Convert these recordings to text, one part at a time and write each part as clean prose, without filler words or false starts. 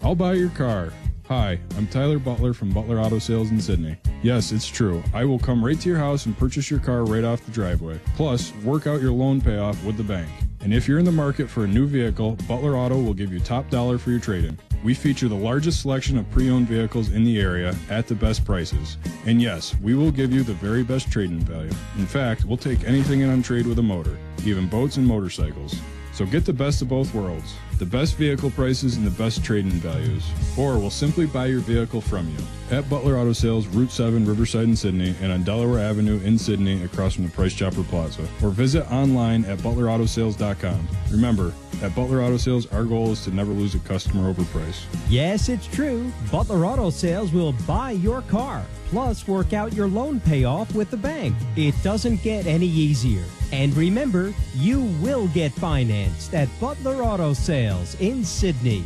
I'll buy your car. Hi, I'm Tyler Butler from Butler Auto Sales in Sydney. Yes, it's true. I will come right to your house and purchase your car right off the driveway. Plus, work out your loan payoff with the bank. And if you're in the market for a new vehicle, Butler Auto will give you top dollar for your trade-in. We feature the largest selection of pre-owned vehicles in the area at the best prices. And yes, we will give you the very best trade-in value. In fact, we'll take anything in on trade with a motor, even boats and motorcycles. So get the best of both worlds, the best vehicle prices and the best trade-in values. Or we'll simply buy your vehicle from you. At Butler Auto Sales, Route 7, Riverside in Sydney, and on Delaware Avenue in Sydney across from the Price Chopper Plaza. Or visit online at butlerAutoSales.com. Remember, at Butler Auto Sales, our goal is to never lose a customer over price. Yes, it's true. Butler Auto Sales will buy your car, plus work out your loan payoff with the bank. It doesn't get any easier. And remember, you will get financed at Butler Auto Sales in Sydney.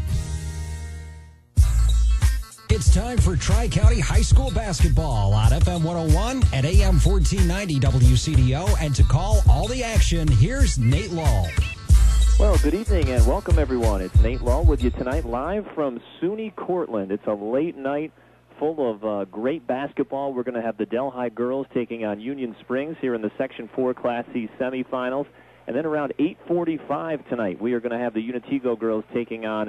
It's time for Tri-County High School basketball on FM 101 and AM 1490 WCDO. And to call all the action, here's Nate Lull. Well, good evening and welcome, everyone. It's Nate Lull with you tonight live from SUNY Cortland. It's a late night full of great basketball. We're going to have the Delhi girls taking on Union Springs here in the Section 4 Class C semifinals. And then around 8:45 tonight, we are going to have the Unitigo girls taking on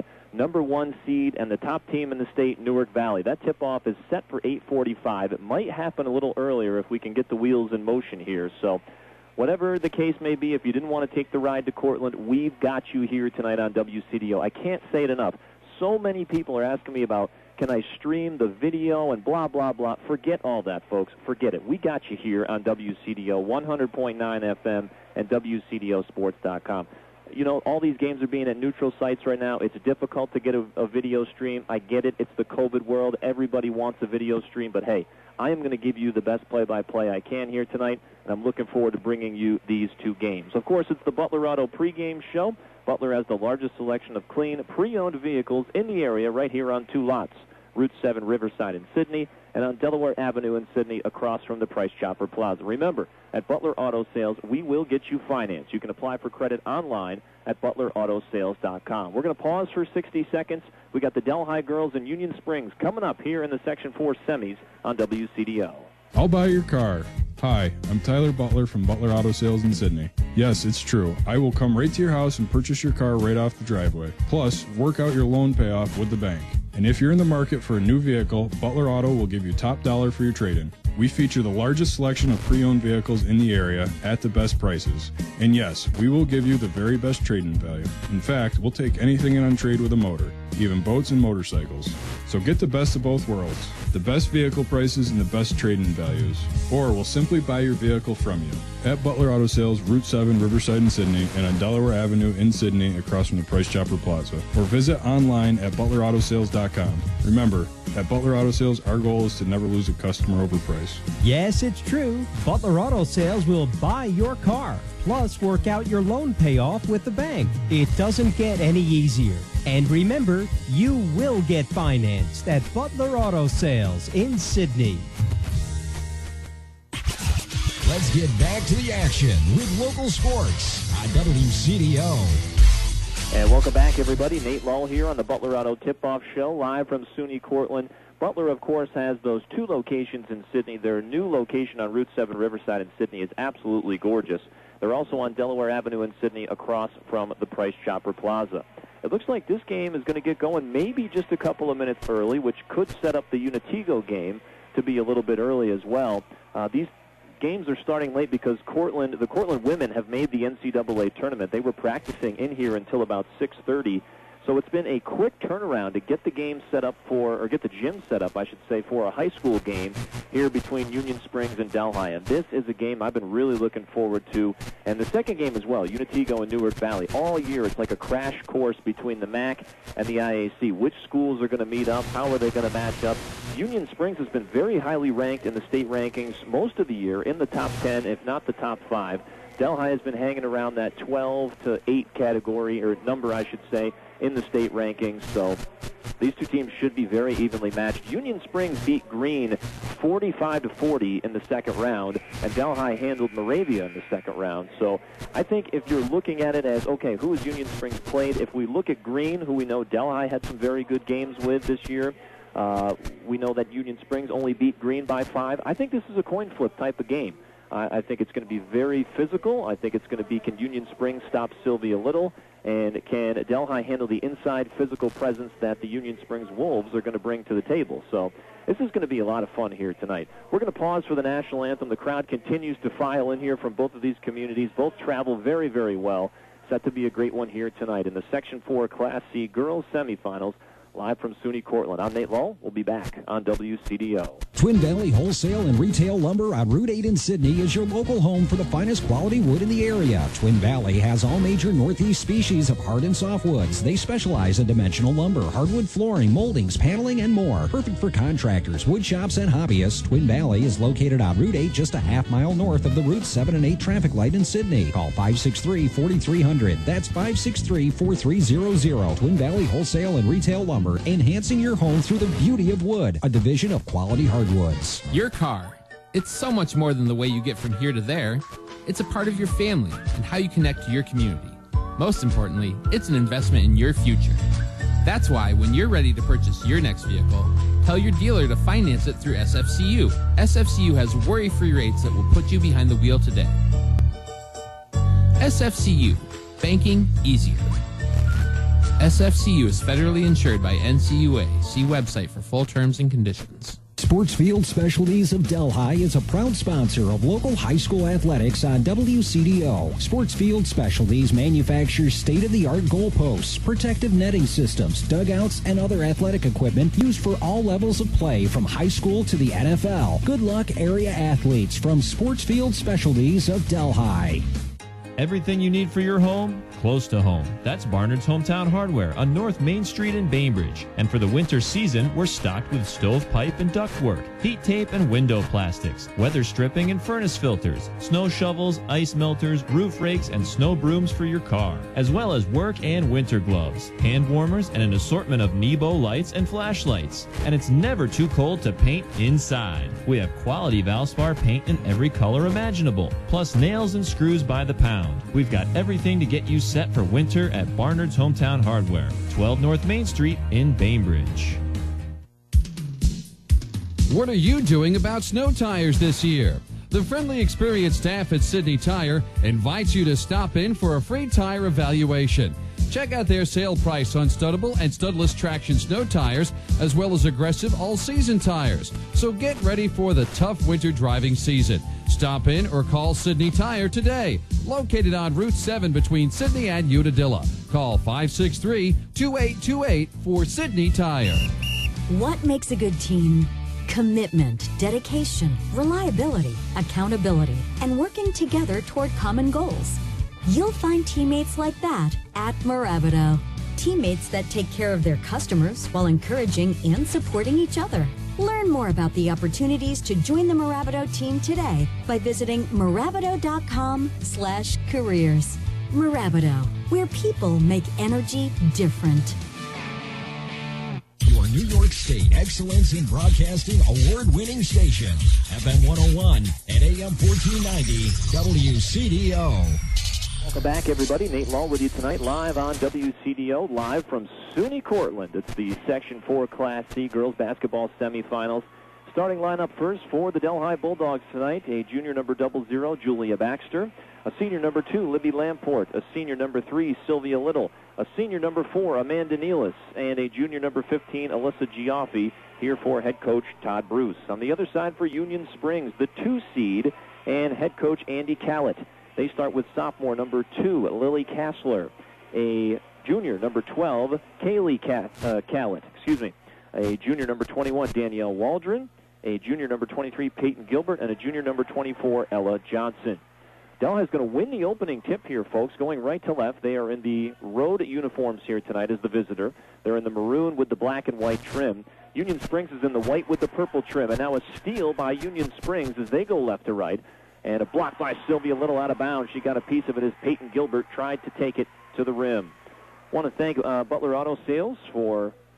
#1 seed and the top team in the state, Newark Valley. That tip-off is set for 8:45. It might happen a little earlier if we can get the wheels in motion here. So whatever the case may be, if you didn't want to take the ride to Cortland, we've got you here tonight on WCDO. I can't say it enough. So many people are asking me about, can I stream the video and blah, blah, blah. Forget all that, folks. Forget it. We got you here on WCDO, 100.9 FM and WCDOsports.com. You know, all these games are being at neutral sites right now. It's difficult to get a video stream. I get it. It's the COVID world. Everybody wants a video stream. But, hey, I am going to give you the best play-by-play I can here tonight, and I'm looking forward to bringing you these two games. Of course, it's the Butler Auto pregame show. Butler has the largest selection of clean, pre-owned vehicles in the area right here on two lots, Route 7 Riverside in Sydney, and on Delaware Avenue in Sydney across from the Price Chopper Plaza. Remember, at Butler Auto Sales, we will get you financed. You can apply for credit online at butlerAutoSales.com. We're going to pause for 60 seconds. We got the Delhi girls and Union Springs coming up here in the Section 4 semis on WCDO. I'll buy your car. Hi, I'm Tyler Butler from Butler Auto Sales in Sydney. Yes, it's true. I will come right to your house and purchase your car right off the driveway. Plus, work out your loan payoff with the bank. And if you're in the market for a new vehicle, Butler Auto will give you top dollar for your trade-in. We feature the largest selection of pre-owned vehicles in the area at the best prices. And yes, we will give you the very best trade-in value. In fact, we'll take anything in on trade with a motor, even boats and motorcycles. So get the best of both worlds, the best vehicle prices and the best trade-in values. Or we'll simply buy your vehicle from you. At Butler Auto Sales, Route 7, Riverside in Sydney, and on Delaware Avenue in Sydney across from the Price Chopper Plaza. Or visit online at butlerAutoSales.com. Remember, at Butler Auto Sales, our goal is to never lose a customer over price. Yes, it's true. Butler Auto Sales will buy your car, plus work out your loan payoff with the bank. It doesn't get any easier. And remember, you will get financed at Butler Auto Sales in Sydney. Let's get back to the action with local sports on WCDO. And welcome back, everybody. Nate Lull here on the Butler Auto Tip-Off Show, live from SUNY Cortland. Butler, of course, has those two locations in Sydney. Their new location on Route 7 Riverside in Sydney is absolutely gorgeous. They're also on Delaware Avenue in Sydney across from the Price Chopper Plaza. It looks like this game is going to get going maybe just a couple of minutes early, which could set up the Unitigo game to be a little bit early as well. These games are starting late because the Cortland women have made the NCAA tournament. They were practicing in here until about 6:30. So it's been a quick turnaround to get the game set up or get the gym set up, I should say, for a high school game here between Union Springs and Delhi. And this is a game I've been really looking forward to. And the second game as well, Unitigo and Newark Valley. All year it's like a crash course between the MAC and the IAC. Which schools are going to meet up? How are they going to match up? Union Springs has been very highly ranked in the state rankings most of the year, in the top 10, if not the top 5. Delhi has been hanging around that 12 to 8 category, or number, I should say, in the state rankings. So these two teams should be very evenly matched. Union Springs beat Greene 45-40 in the second round, and Delhi handled Moravia in the second round. So I think if you're looking at it as, okay, who has Union Springs played? If we look at Greene, who we know Delhi had some very good games with this year, we know that Union Springs only beat Greene by 5. I think this is a coin flip type of game. I think it's going to be very physical. I think it's going to be, can Union Springs stop Sylvia Little? And can Delhi handle the inside physical presence that the Union Springs Wolves are going to bring to the table? So this is going to be a lot of fun here tonight. We're going to pause for the national anthem. The crowd continues to file in here from both of these communities. Both travel very, very well. Set to be a great one here tonight in the Section 4 Class C girls semifinals. Live from SUNY Cortland. I'm Nate Lull. We'll be back on WCDO. Twin Valley Wholesale and Retail Lumber on Route 8 in Sydney is your local home for the finest quality wood in the area. Twin Valley has all major Northeast species of hard and soft woods. They specialize in dimensional lumber, hardwood flooring, moldings, paneling, and more. Perfect for contractors, wood shops, and hobbyists. Twin Valley is located on Route 8, just a half-mile north of the Route 7 and 8 traffic light in Sydney. Call 563-4300. That's 563-4300. Twin Valley Wholesale and Retail Lumber, enhancing your home through the beauty of wood, a division of Quality Hardwoods. Your car. It's so much more than the way you get from here to there. It's a part of your family and how you connect to your community. Most importantly, it's an investment in your future. That's why when you're ready to purchase your next vehicle, tell your dealer to finance it through SFCU. SFCU has worry-free rates that will put you behind the wheel today. SFCU. Banking easier. SFCU is federally insured by NCUA. See website for full terms and conditions. Sportsfield Specialties of Delhi is a proud sponsor of local high school athletics on WCDO. Sportsfield Specialties manufactures state-of-the-art goalposts, protective netting systems, dugouts, and other athletic equipment used for all levels of play from high school to the NFL. Good luck, area athletes, from Sportsfield Specialties of Delhi. Everything you need for your home, close to home. That's Barnard's Hometown Hardware on North Main Street in Bainbridge. And for the winter season, we're stocked with stovepipe and ductwork, heat tape and window plastics, weather stripping and furnace filters, snow shovels, ice melters, roof rakes, and snow brooms for your car, as well as work and winter gloves, hand warmers, and an assortment of Nebo lights and flashlights. And it's never too cold to paint inside. We have quality Valspar paint in every color imaginable, plus nails and screws by the pound. We've got everything to get you set for winter at Barnard's Hometown Hardware, 12 North Main Street in Bainbridge. What are you doing about snow tires this year? The friendly, experienced staff at Sydney Tire invites you to stop in for a free tire evaluation. Check out their sale price on studdable and studless traction snow tires, as well as aggressive all-season tires. So get ready for the tough winter driving season. Stop in or call Sydney Tire today. Located on Route 7 between Sydney and Unadilla. Call 563-2828 for Sydney Tire. What makes a good team? Commitment, dedication, reliability, accountability, and working together toward common goals. You'll find teammates like that at Moravito. Teammates that take care of their customers while encouraging and supporting each other. Learn more about the opportunities to join the Moravito team today by visiting moravito.com/careers. Moravito, where people make energy different. Your New York State Excellence in Broadcasting award-winning station, FM 101 and AM 1490 WCDO. Welcome back, everybody. Nate Lull with you tonight, live on WCDO, live from SUNY Cortland. It's the Section 4 Class C girls basketball semifinals. Starting lineup first for the Delhi Bulldogs tonight, a junior number 00, Julia Baxter, a senior number 2, Libby Lamport, a senior number 3, Sylvia Little, a senior number 4, Amanda Nealis, and a junior number 15, Alyssa Giaffi, here for head coach Todd Bruce. On the other side for Union Springs, the 2 seed and head coach Andy Callett. They start with sophomore number 2, Lily Kassler, a junior number 12, Kaylee Callett, a junior number 21, Danielle Waldron, a junior number 23, Peyton Gilbert, and a junior number 24, Ella Johnson. Delhi is going to win the opening tip here, folks, going right to left. They are in the road uniforms here tonight as the visitor. They're in the maroon with the black and white trim. Union Springs is in the white with the purple trim, and now a steal by Union Springs as they go left to right. And a block by Sylvia Little out of bounds. She got a piece of it as Peyton Gilbert tried to take it to the rim. Want to thank Butler Auto Sales for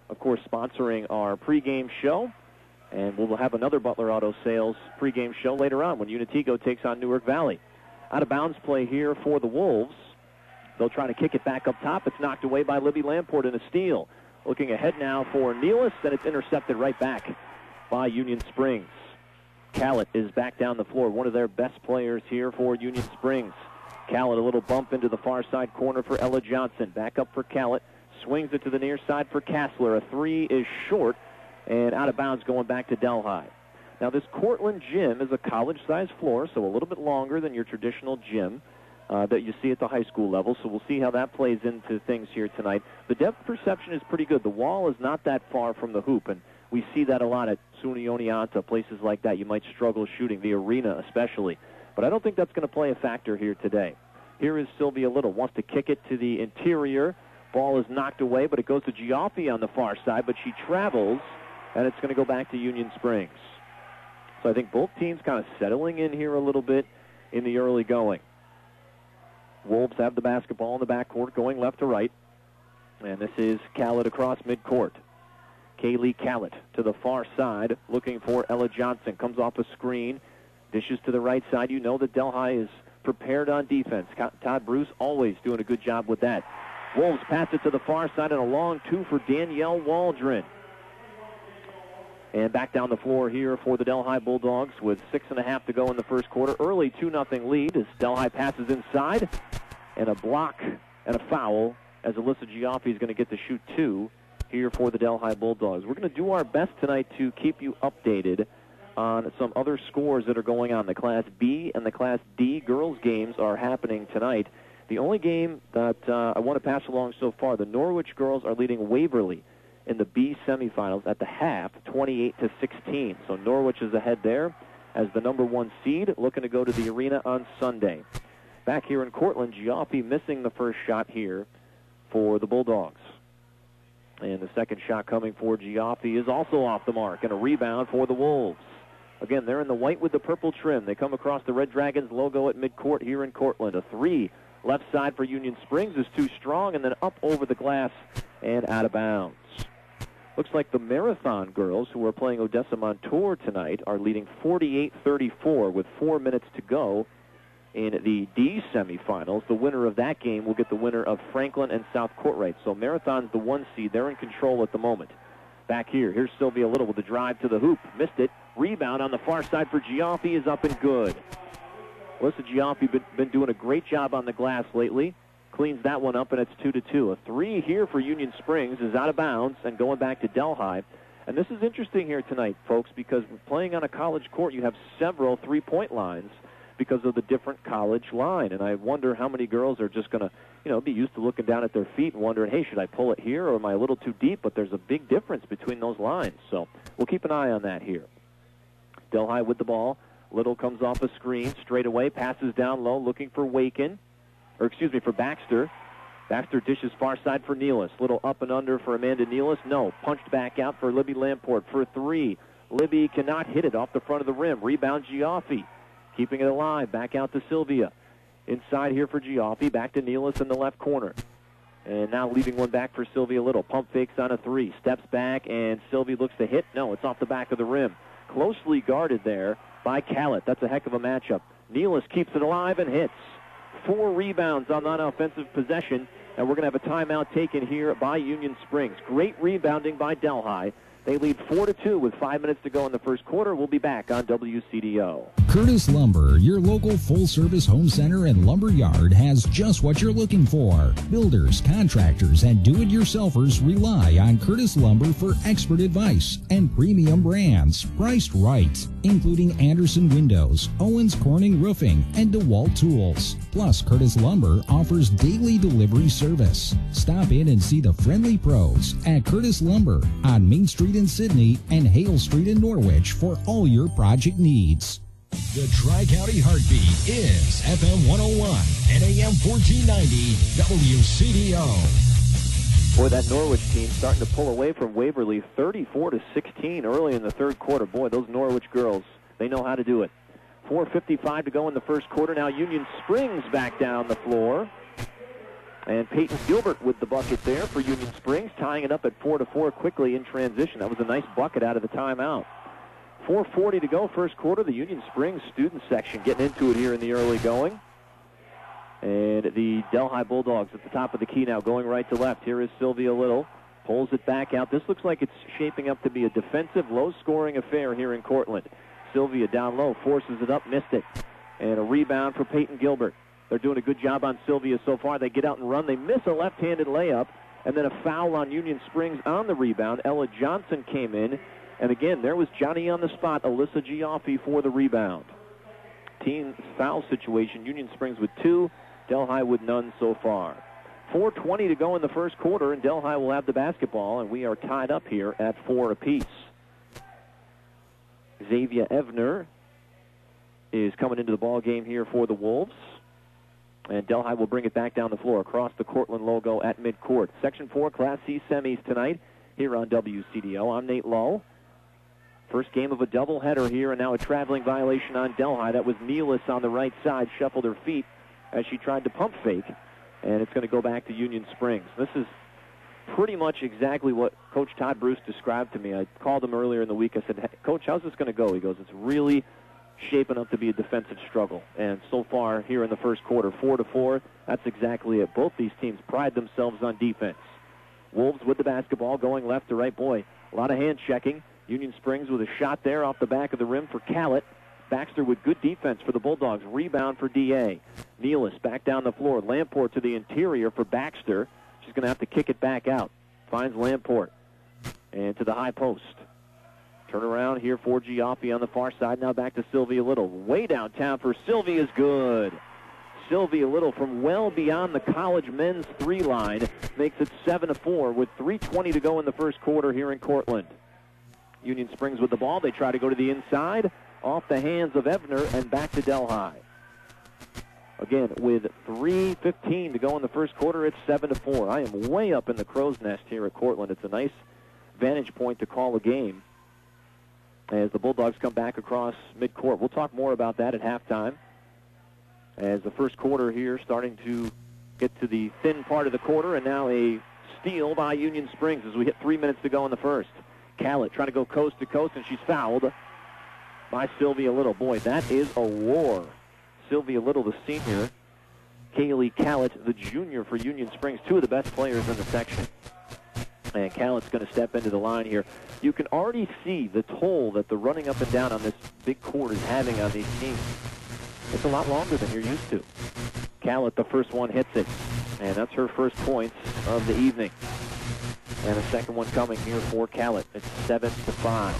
of course, sponsoring our pregame show. And we'll have another Butler Auto Sales pregame show later on when Unitigo takes on Newark Valley. Out of bounds play here for the Wolves. They'll try to kick it back up top. It's knocked away by Libby Lamport in a steal. Looking ahead now for Nealis, and it's intercepted right back by Union Springs. Callett is back down the floor, one of their best players here for Union Springs. Callett, a little bump into the far side corner for Ella Johnson. Back up for Callett. Swings it to the near side for Kassler. A three is short and out of bounds going back to Delhi. Now, this Cortland gym is a college-sized floor, so a little bit longer than your traditional gym that you see at the high school level, so we'll see how that plays into things here tonight. The depth perception is pretty good. The wall is not that far from the hoop, and we see that a lot at SUNY Oneonta, places like that. You might struggle shooting, the arena especially. But I don't think that's going to play a factor here today. Here is Sylvia Little, wants to kick it to the interior. Ball is knocked away, but it goes to Giaffi on the far side, but she travels, and it's going to go back to Union Springs. So I think both teams kind of settling in here a little bit in the early going. Wolves have the basketball in the backcourt going left to right. And this is Callett across midcourt. Kaylee Callett to the far side looking for Ella Johnson. Comes off a screen. Dishes to the right side. You know that Delhi is prepared on defense. Todd Bruce always doing a good job with that. Wolves pass it to the far side and a long two for Danielle Waldron. And back down the floor here for the Delhi Bulldogs with 6.5 to go in the first quarter. Early 2-0 lead as Delhi passes inside. And a block and a foul as Alyssa Giaffi is going to get to shoot two here for the Delhi Bulldogs. We're going to do our best tonight to keep you updated on some other scores that are going on. The Class B and the Class D girls games are happening tonight. The only game that I want to pass along so far, the Norwich girls are leading Waverly in the B semifinals at the half, 28-16. So Norwich is ahead there as the number one seed, looking to go to the arena on Sunday. Back here in Cortland, Giaffi missing the first shot here for the Bulldogs. And the second shot coming for Giaffi is also off the mark, and a rebound for the Wolves. Again, they're in the white with the purple trim. They come across the Red Dragons logo at midcourt here in Cortland. A three left side for Union Springs is too strong, and then up over the glass and out of bounds. Looks like the Marathon girls, who are playing Odessa Montour tonight, are leading 48-34 with 4 minutes to go in the D semifinals. The winner of that game will get the winner of Franklin and South Courtright. So Marathon's the one seed. They're in control at the moment. Back here, here's Sylvia Little with the drive to the hoop. Missed it. Rebound on the far side for Giaffi is up and good. Alyssa Giaffi been doing a great job on the glass lately. Cleans that one up, and it's 2-2. A three here for Union Springs is out of bounds and going back to Delhi. And this is interesting here tonight, folks, because playing on a college court, you have several three-point lines because of the different college line. And I wonder how many girls are just going to, be used to looking down at their feet and wondering, hey, should I pull it here or am I a little too deep? But there's a big difference between those lines. So we'll keep an eye on that here. Delhi with the ball. Little comes off a screen, straight away, passes down low, looking for for Baxter. Baxter dishes far side for Nealis. Little up and under for Amanda Nealis. No, punched back out for Libby Lamport for three. Libby cannot hit it off the front of the rim. Rebound Giaffi. Keeping it alive, back out to Sylvia. Inside here for Giaffi, back to Nealis in the left corner. And now leaving one back for Sylvia Little. Pump fakes on a three. Steps back, and Sylvia looks to hit. No, it's off the back of the rim. Closely guarded there by Callett. That's a heck of a matchup. Nealis keeps it alive and hits. 4 rebounds on that offensive possession, and we're going to have a timeout taken here by Union Springs. Great rebounding by Delhi. They lead 4-2 with 5 minutes to go in the first quarter. We'll be back on WCDO. Curtis Lumber, your local full-service home center and lumber yard, has just what you're looking for. Builders, contractors, and do-it-yourselfers rely on Curtis Lumber for expert advice and premium brands priced right, including Anderson Windows, Owens Corning Roofing, and DeWalt Tools. Plus, Curtis Lumber offers daily delivery service. Stop in and see the friendly pros at Curtis Lumber on Main Street in Sydney and Hale Street in Norwich for all your project needs. The Tri-County Heartbeat is FM 101 and AM 1490 WCDO. Boy, that Norwich team starting to pull away from Waverly 34-16 early in the third quarter. Boy, those Norwich girls, they know how to do it. 4:55 to go in the first quarter. Now Union Springs back down the floor. And Peyton Gilbert with the bucket there for Union Springs, tying it up at 4-4 quickly in transition. That was a nice bucket out of the timeout. 4:40 to go, first quarter. The Union Springs student section getting into it here in the early going. And the Delhi Bulldogs at the top of the key now, going right to left. Here is Sylvia Little. Pulls it back out. This looks like it's shaping up to be a defensive, low-scoring affair here in Cortland. Sylvia down low, forces it up, missed it. And a rebound for Peyton Gilbert. They're doing a good job on Sylvia so far. They get out and run. They miss a left-handed layup, and then a foul on Union Springs on the rebound. Ella Johnson came in, and again, there was Johnny on the spot, Alyssa Giaffi for the rebound. Team foul situation, Union Springs with 2, Delhi with none so far. 4:20 to go in the first quarter, and Delhi will have the basketball, and we are tied up here at 4 apiece. Xavier Evner is coming into the ball game here for the Wolves. And Delhi will bring it back down the floor across the Cortland logo at midcourt. Section 4 Class C semis tonight here on WCDO. I'm Nate Lowe. First game of a doubleheader here, and now a traveling violation on Delhi. That was Nealis on the right side, shuffled her feet as she tried to pump fake, and it's going to go back to Union Springs. This is pretty much exactly what Coach Todd Bruce described to me. I called him earlier in the week. I said, hey, Coach, how's this going to go? He goes, it's really shaping up to be a defensive struggle. And so far here in the first quarter, 4-4, that's exactly it. Both these teams pride themselves on defense. Wolves with the basketball, going left to right. Boy, a lot of hand checking. Union Springs with a shot there off the back of the rim for Callett. Baxter with good defense for the Bulldogs. Rebound for D.A. Nealis back down the floor. Lamport to the interior for Baxter. She's going to have to kick it back out. Finds Lamport. And to the high post. Turn around here for Giaffi on the far side. Now back to Sylvia Little. Way downtown for Sylvia's good. Sylvia Little from well beyond the college men's 3 line makes it 7-4 with 3:20 to go in the first quarter here in Cortland. Union Springs with the ball. They try to go to the inside. Off the hands of Evner and back to Delhi. Again, with 3:15 to go in the first quarter, it's 7-4. I am way up in the crow's nest here at Cortland. It's a nice vantage point to call a game as the Bulldogs come back across midcourt. We'll talk more about that at halftime as the first quarter here starting to get to the thin part of the quarter, and now a steal by Union Springs as we hit 3 minutes to go in the first. Callett trying to go coast to coast, and she's fouled by Sylvia Little. Boy, that is a war. Sylvia Little, the senior. Kaylee Callett, the junior for Union Springs, 2 of the best players in the section. And Callett's going to step into the line here. You can already see the toll that the running up and down on this big court is having on these teams. It's a lot longer than you're used to. Callett, the first one, hits it. And that's her first points of the evening. And a second one coming here for Callett. It's 7-5.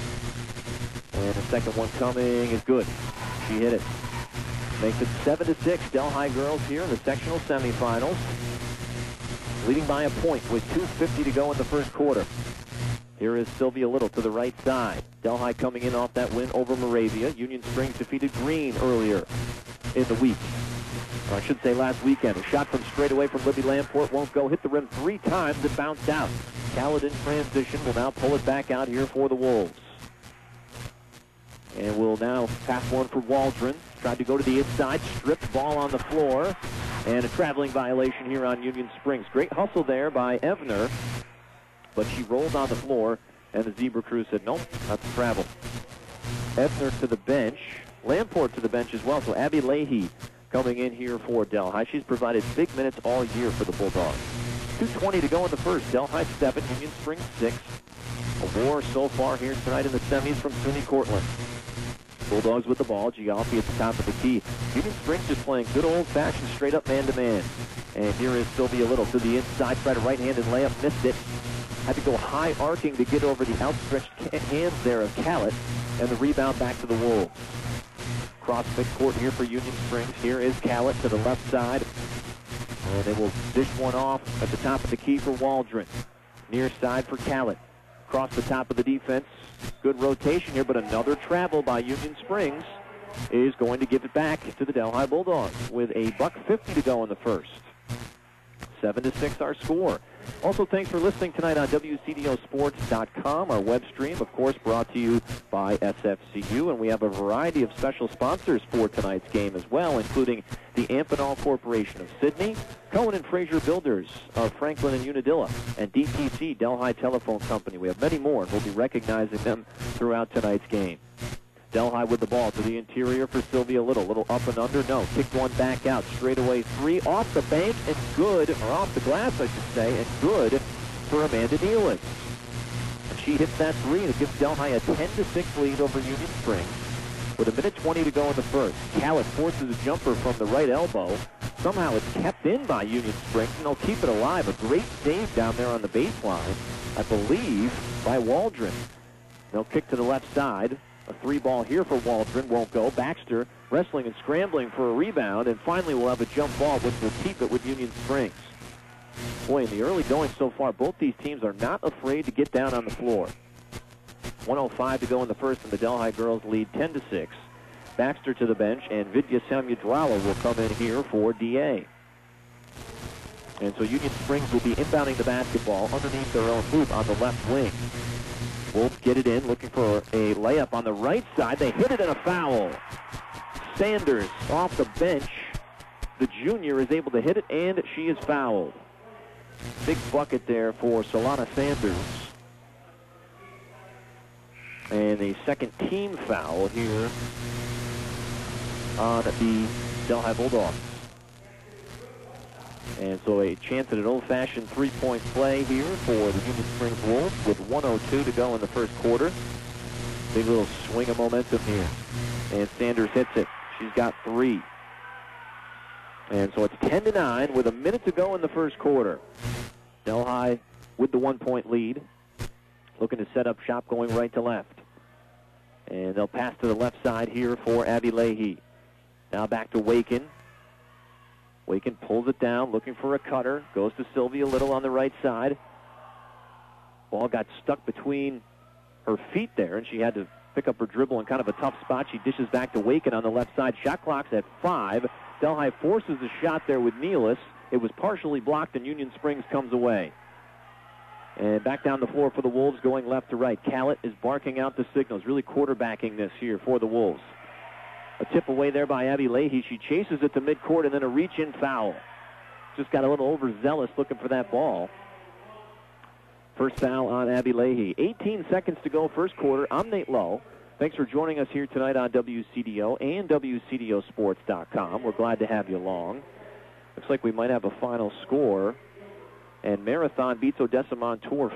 And the second one coming is good. She hit it. Makes it 7-6. Delhi girls here in the sectional semifinals, leading by a point with 2:50 to go in the first quarter. Here is Sylvia Little to the right side. Delhi coming in off that win over Moravia. Union Springs defeated Green earlier in the week. Or I should say last weekend. A shot from straight away from Libby Lamport won't go. Hit the rim 3 times. It bounced out. Callett in transition will now pull it back out here for the Wolves. And will now pass one for Waldron. Tried to go to the inside. Stripped ball on the floor. And a traveling violation here on Union Springs. Great hustle there by Evner. But she rolled on the floor. And the Zebra crew said, nope, that's travel. Evner to the bench. Lamport to the bench as well. So Abby Leahy coming in here for Delhi. She's provided big minutes all year for the Bulldogs. 2:20 to go in the first. Delhi 7, Union Springs 6. A war so far here tonight in the semis from SUNY Cortland. Bulldogs with the ball. Giaffi at the top of the key. Union Springs just playing good old-fashioned straight-up man-to-man. And here is Sylvia Little to the inside. Tried a right-handed layup. Missed it. Had to go high arcing to get over the outstretched hands there of Callett. And the rebound back to the Wolves. Cross midcourt here for Union Springs. Here is Callett to the left side. And they will dish one off at the top of the key for Waldron. Near side for Callett. Across the top of the defense. Good rotation here, but another travel by Union Springs is going to give it back to the Delhi Bulldogs with a $1:50 to go in the first. 7-6 our score. Also, thanks for listening tonight on WCDOsports.com, our web stream, of course, brought to you by SFCU. And we have a variety of special sponsors for tonight's game as well, including the Amphenol Corporation of Sydney, Cohen and Fraser Builders of Franklin and Unadilla, and DTC, Delhi Telephone Company. We have many more, and we'll be recognizing them throughout tonight's game. Delhi with the ball to the interior for Sylvia Little. Little up and under. No. Kicked one back out. Straightaway three. Off the bank and good. Or off the glass, I should say. And good for Amanda Nealon. And she hits that three, and it gives Delhi a 10-6 lead over Union Springs. With 1:20 to go in the first. Callett forces a jumper from the right elbow. Somehow it's kept in by Union Springs, and they'll keep it alive. A great save down there on the baseline, I believe, by Waldron. They'll kick to the left side. A three ball here for Waldron won't go. Baxter wrestling and scrambling for a rebound, and finally we'll have a jump ball, which will keep it with Union Springs. Boy, in the early going so far, both these teams are not afraid to get down on the floor. 1:05 to go in the first, and the Delhi girls lead 10-6. Baxter to the bench, and Vidya Samudrala will come in here for DA. And so Union Springs will be inbounding the basketball underneath their own hoop on the left wing. Wolves get it in, looking for a layup on the right side. They hit it in a foul. Sanders off the bench. The junior is able to hit it, and she is fouled. Big bucket there for Solana Sanders. And a second team foul here on the Delhi Bulldogs. And so a chance at an old-fashioned three-point play here for the Union Springs Wolves with 1:02 to go in the first quarter. Big little swing of momentum here. And Sanders hits it. She's got three. And so it's 10-9 with a minute to go in the first quarter. Delhi with the 1-point lead. Looking to set up shop going right to left. And they'll pass to the left side here for Abby Leahy. Now back to Waken. Waken pulls it down, looking for a cutter. Goes to Sylvia Little on the right side. Ball got stuck between her feet there, and she had to pick up her dribble in kind of a tough spot. She dishes back to Waken on the left side. Shot clock's at 5. Delhi forces the shot there with Nealis. It was partially blocked, and Union Springs comes away. And back down the floor for the Wolves, going left to right. Callett is barking out the signals, really quarterbacking this here for the Wolves. A tip away there by Abby Leahy. She chases it to midcourt and then a reach-in foul. Just got a little overzealous looking for that ball. First foul on Abby Leahy. 18 seconds to go first quarter. I'm Nate Lowe. Thanks for joining us here tonight on WCDO and WCDOsports.com. We're glad to have you along. Looks like we might have a final score. And Marathon beats Odessa Montour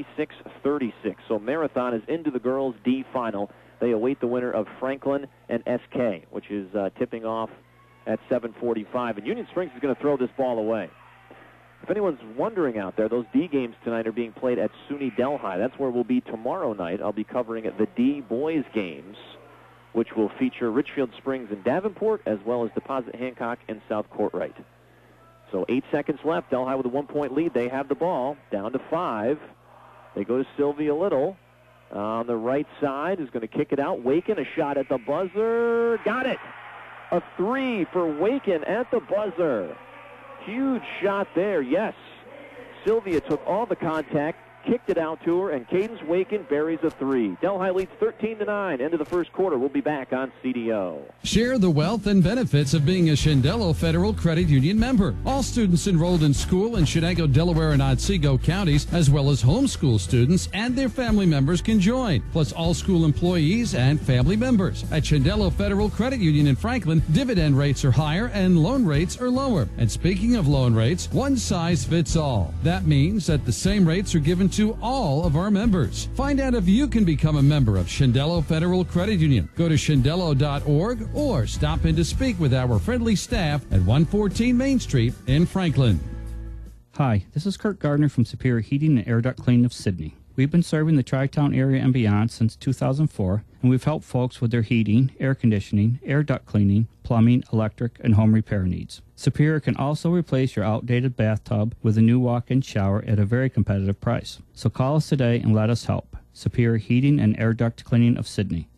56-36. So Marathon is into the girls' D final. They await the winner of Franklin and SK, which is tipping off at 7:45. And Union Springs is going to throw this ball away. If anyone's wondering out there, those D games tonight are being played at SUNY Delhi. That's where we'll be tomorrow night. I'll be covering the D boys games, which will feature Richfield Springs and Davenport, as well as Deposit Hancock and South Courtright. So 8 seconds left. Delhi with a 1-point lead. They have the ball down to 5. They go to Sylvia Little. On the right side is going to kick it out. Waken, a shot at the buzzer. Got it. A three for Waken at the buzzer. Huge shot there, yes. Sylvia took all the contact, kicked it out to her, and Cadence Waken buries a three. Delhi leads 13-9. End of the first quarter. We'll be back on CDO. Share the wealth and benefits of being a Shendello Federal Credit Union member. All students enrolled in school in Chenango, Delaware, and Otsego counties, as well as homeschool students and their family members can join, plus all school employees and family members. At Shendello Federal Credit Union in Franklin, dividend rates are higher and loan rates are lower. And speaking of loan rates, one size fits all. That means that the same rates are given to all of our members. Find out if you can become a member of Shendello Federal Credit Union. Go to shendello.org or stop in to speak with our friendly staff at 114 Main Street in Franklin. Hi, this is Kurt Gardner from Superior Heating and Air Duct Cleaning of Sydney. We've been serving the Tri-Town area and beyond since 2004, and we've helped folks with their heating, air conditioning, air duct cleaning, plumbing, electric, and home repair needs. Superior can also replace your outdated bathtub with a new walk-in shower at a very competitive price. So call us today and let us help. Superior Heating and Air Duct Cleaning of Sydney,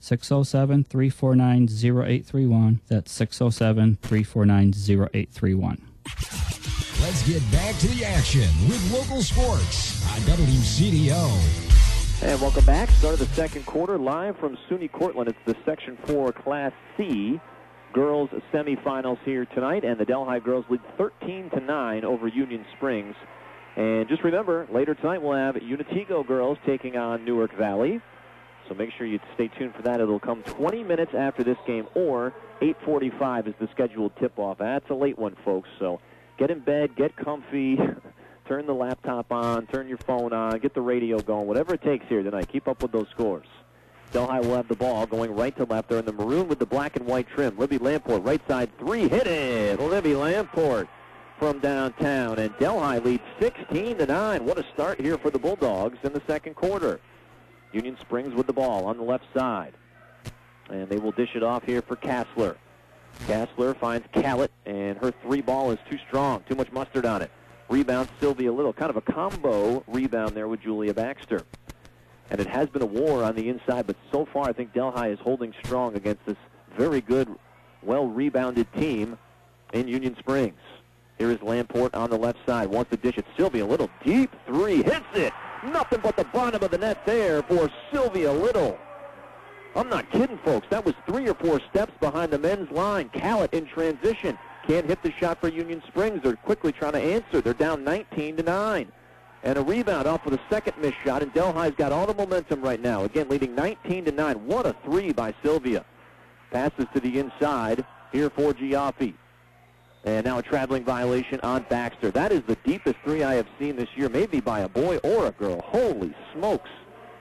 607-349-0831. That's 607-349-0831. Let's get back to the action with local sports on WCDO. And welcome back. Start of the second quarter, live from SUNY Cortland. It's the Section 4 Class C girls semifinals here tonight, and the Delhi girls lead 13-9 over Union Springs. And just remember, later tonight we'll have Unitigo girls taking on Newark Valley. So make sure you stay tuned for that. It'll come 20 minutes after this game, or 8:45 is the scheduled tip-off. That's a late one, folks. So get in bed, get comfy, turn the laptop on, turn your phone on, get the radio going, whatever it takes here tonight. Keep up with those scores. Delhi will have the ball going right to left. They're in the maroon with the black and white trim. Libby Lamport, right side three, hit it. Libby Lamport from downtown, and Delhi leads 16-9. What a start here for the Bulldogs in the second quarter. Union Springs with the ball on the left side, and they will dish it off here for Kassler. Kassler finds Callett, and her three ball is too strong, too much mustard on it. Rebound Sylvia Little, kind of a combo rebound there with Julia Baxter. And it has been a war on the inside, but so far I think Delhi is holding strong against this very good, well-rebounded team in Union Springs. Here is Lamport on the left side, wants to dish it. Sylvia Little, deep three, hits it! Nothing but the bottom of the net there for Sylvia Little. I'm not kidding, folks. That was 3 or 4 steps behind the men's line. Callett in transition. Can't hit the shot for Union Springs. They're quickly trying to answer. They're down 19-9. And a rebound off of the second missed shot, and Delhi's got all the momentum right now. Again, leading 19-9. What a three by Sylvia. Passes to the inside here for Giaffi. And now a traveling violation on Baxter. That is the deepest three I have seen this year, maybe by a boy or a girl. Holy smokes.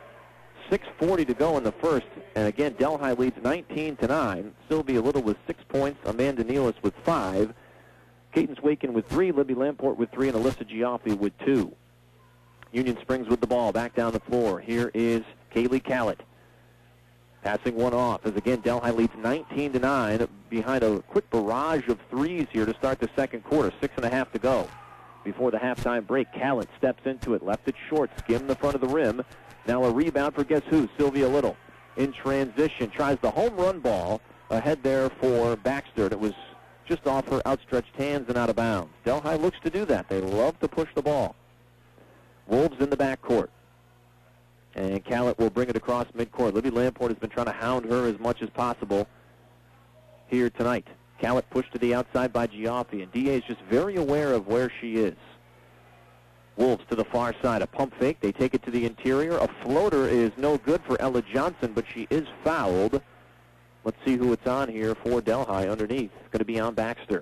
6:40 to go in the first. And again, Delhi leads 19-9. Sylvia Little with 6 points. Amanda Nealis with 5. Cadence Waken with 3. Libby Lamport with 3. And Alyssa Giaffi with 2. Union Springs with the ball, back down the floor. Here is Kaylee Callett. Passing one off, as again, Delhi leads 19-9 behind a quick barrage of threes here to start the second quarter. 6.5 to go before the halftime break. Callett steps into it, left it short, skimmed the front of the rim. Now a rebound for guess who? Sylvia Little. In transition, tries the home run ball ahead there for Baxter. And it was just off her outstretched hands and out of bounds. Delhi looks to do that. They love to push the ball. Wolves in the backcourt. And Callett will bring it across midcourt. Libby Lamport has been trying to hound her as much as possible here tonight. Callett pushed to the outside by Giaffi, and D.A. is just very aware of where she is. Wolves to the far side. A pump fake. They take it to the interior. A floater is no good for Ella Johnson, but she is fouled. Let's see who it's on here for Delhi underneath. It's going to be on Baxter.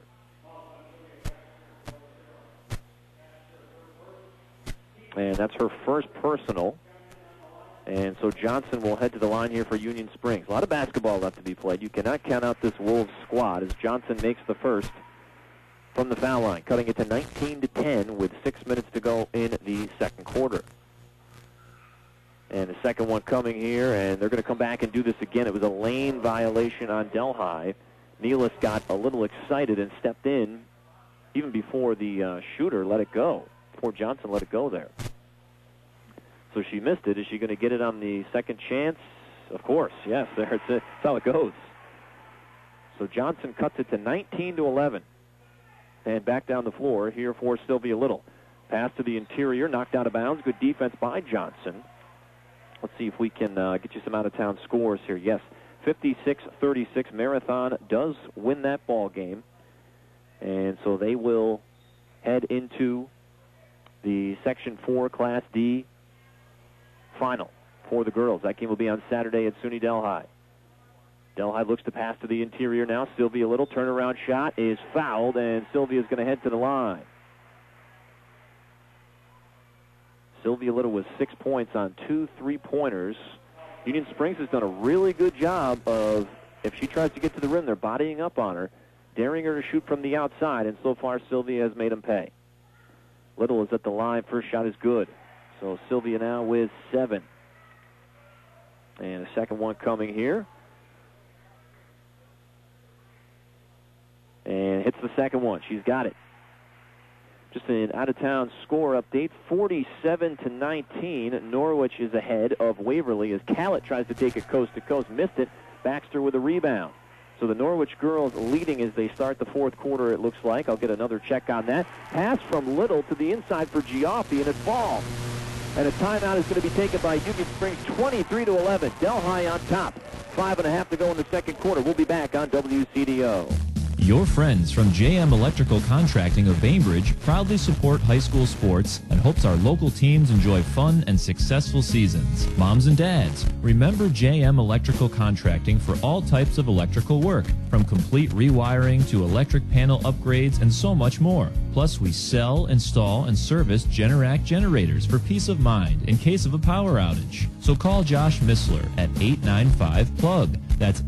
And that's her first personal. And so Johnson will head to the line here for Union Springs. A lot of basketball left to be played. You cannot count out this Wolves squad as Johnson makes the first from the foul line, cutting it to 19-10 with 6 minutes to go in the second quarter. And the second one coming here, and they're going to come back and do this again. It was a lane violation on Delhi. Nealis got a little excited and stepped in even before the shooter let it go, before Johnson let it go there. So she missed it. Is she going to get it on the second chance? Of course, yes. There it's it. That's how it goes. So Johnson cuts it to 19-11. And back down the floor here for Sylvia Little. Pass to the interior, knocked out of bounds. Good defense by Johnson. Let's see if we can get you some out-of-town scores here. Yes, 56-36. Marathon does win that ball game. And so they will head into the Section 4 Class D final for the girls. That game will be on Saturday at SUNY Delhi. Delhi looks to pass to the interior now. Sylvia Little, turnaround shot is fouled, and Sylvia's going to head to the line. Sylvia Little with 6 points on 2 3-pointers. Union Springs has done a really good job of, if she tries to get to the rim, they're bodying up on her, daring her to shoot from the outside, and so far Sylvia has made them pay. Little is at the line. First shot is good. So Sylvia now with 7. And a second one coming here. And hits the second one. She's got it. Just an out-of-town score update. 47-19. Norwich is ahead of Waverly as Callett tries to take it coast to coast. Missed it. Baxter with a rebound. So the Norwich girls leading as they start the fourth quarter, it looks like. I'll get another check on that. Pass from Little to the inside for Giaffi, and it falls. And a timeout is going to be taken by Union Springs, 23-11. Delhi on top. 5.5 to go in the second quarter. We'll be back on WCDO. Your friends from JM Electrical Contracting of Bainbridge proudly support high school sports and hopes our local teams enjoy fun and successful seasons. Moms and dads, remember JM Electrical Contracting for all types of electrical work, from complete rewiring to electric panel upgrades and so much more. Plus, we sell, install, and service Generac generators for peace of mind in case of a power outage. So call Josh Missler at 895-PLUG. That's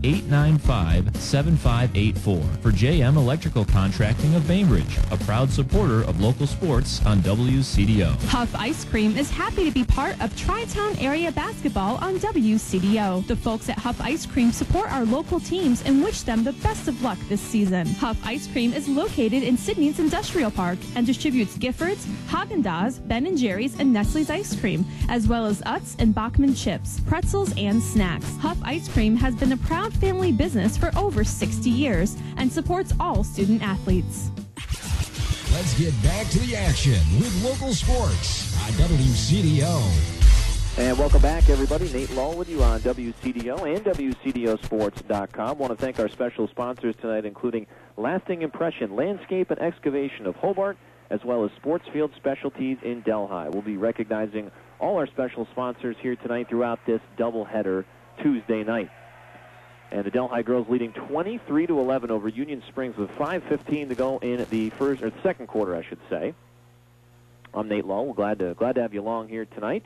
895-7584 for JM Electrical Contracting of Bainbridge, a proud supporter of local sports on WCDO. Huff Ice Cream is happy to be part of Tri-Town area basketball on WCDO. The folks at Huff Ice Cream support our local teams and wish them the best of luck this season. Huff Ice Cream is located in Sydney's Industrial Park and distributes Giffords, Haagen-Dazs, Ben & Jerry's, and Nestle's ice cream, as well as Utz and Bachman chips, pretzels, and snacks. Huff Ice Cream has been a proud family business for over 60 years and supports all student athletes. Let's get back to the action with local sports on WCDO. And welcome back, everybody. Nate Law with you on WCDO and WCDOsports.com. Want to thank our special sponsors tonight, including Lasting Impression, Landscape and Excavation of Hobart, as well as Sportsfield Specialties in Delhi. We'll be recognizing all our special sponsors here tonight throughout this doubleheader Tuesday night. And the Delhi girls leading 23-11 over Union Springs with 5:15 to go in the second quarter, I should say. I'm Nate Law. We're glad to have you along here tonight.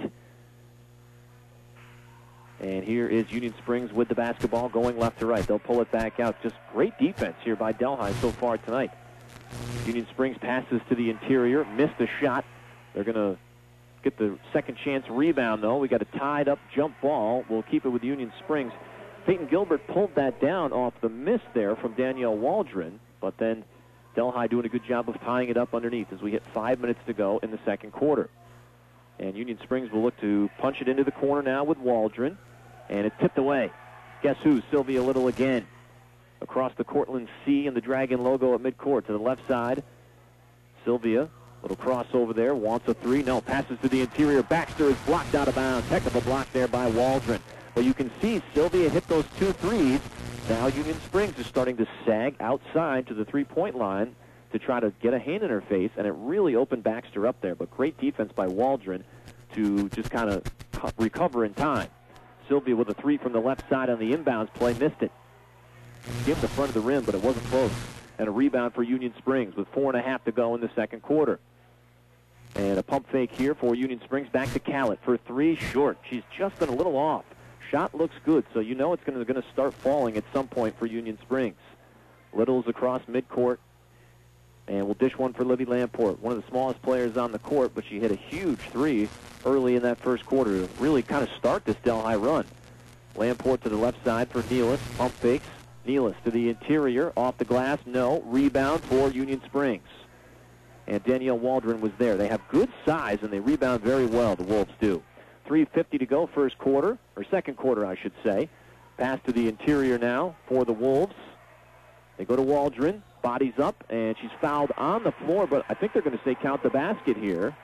And here is Union Springs with the basketball going left to right. They'll pull it back out. Just great defense here by Delhi so far tonight. Union Springs passes to the interior, missed a shot. They're going to get the second chance rebound, though. We got a tied-up jump ball. We'll keep it with Union Springs. Peyton Gilbert pulled that down off the miss there from Danielle Waldron, but then Delhi doing a good job of tying it up underneath as we hit 5 minutes to go in the second quarter. And Union Springs will look to punch it into the corner now with Waldron, and it's tipped away. Guess who? Sylvia Little again. Across the Cortland C and the Dragon logo at midcourt to the left side. Sylvia, little crossover there, wants a three. No, passes to the interior. Baxter is blocked out of bounds. Technical block there by Waldron. Well, you can see Sylvia hit those 2 threes. Now Union Springs is starting to sag outside to the three-point line to try to get a hand in her face, and it really opened Baxter up there. But great defense by Waldron to just kind of recover in time. Sylvia with a three from the left side on the inbounds play, missed it. Gave the front of the rim, but it wasn't close. And a rebound for Union Springs with 4.5 to go in the second quarter. And a pump fake here for Union Springs. Back to Callett for three, short. She's just been a little off. Shot looks good, so you know it's going to start falling at some point for Union Springs. Little's across midcourt, and we'll dish one for Libby Lamport, one of the smallest players on the court, but she hit a huge three early in that first quarter to really kind of start this Delhi run. Lamport to the left side for Nealis. Pump fakes. Nealis to the interior. Off the glass. No. Rebound for Union Springs. And Danielle Waldron was there. They have good size, and they rebound very well, the Wolves do. 3:50 to go first quarter, or second quarter, I should say. Pass to the interior now for the Wolves. They go to Waldron. Bodies up, and she's fouled on the floor, but I think they're going to say count the basket here.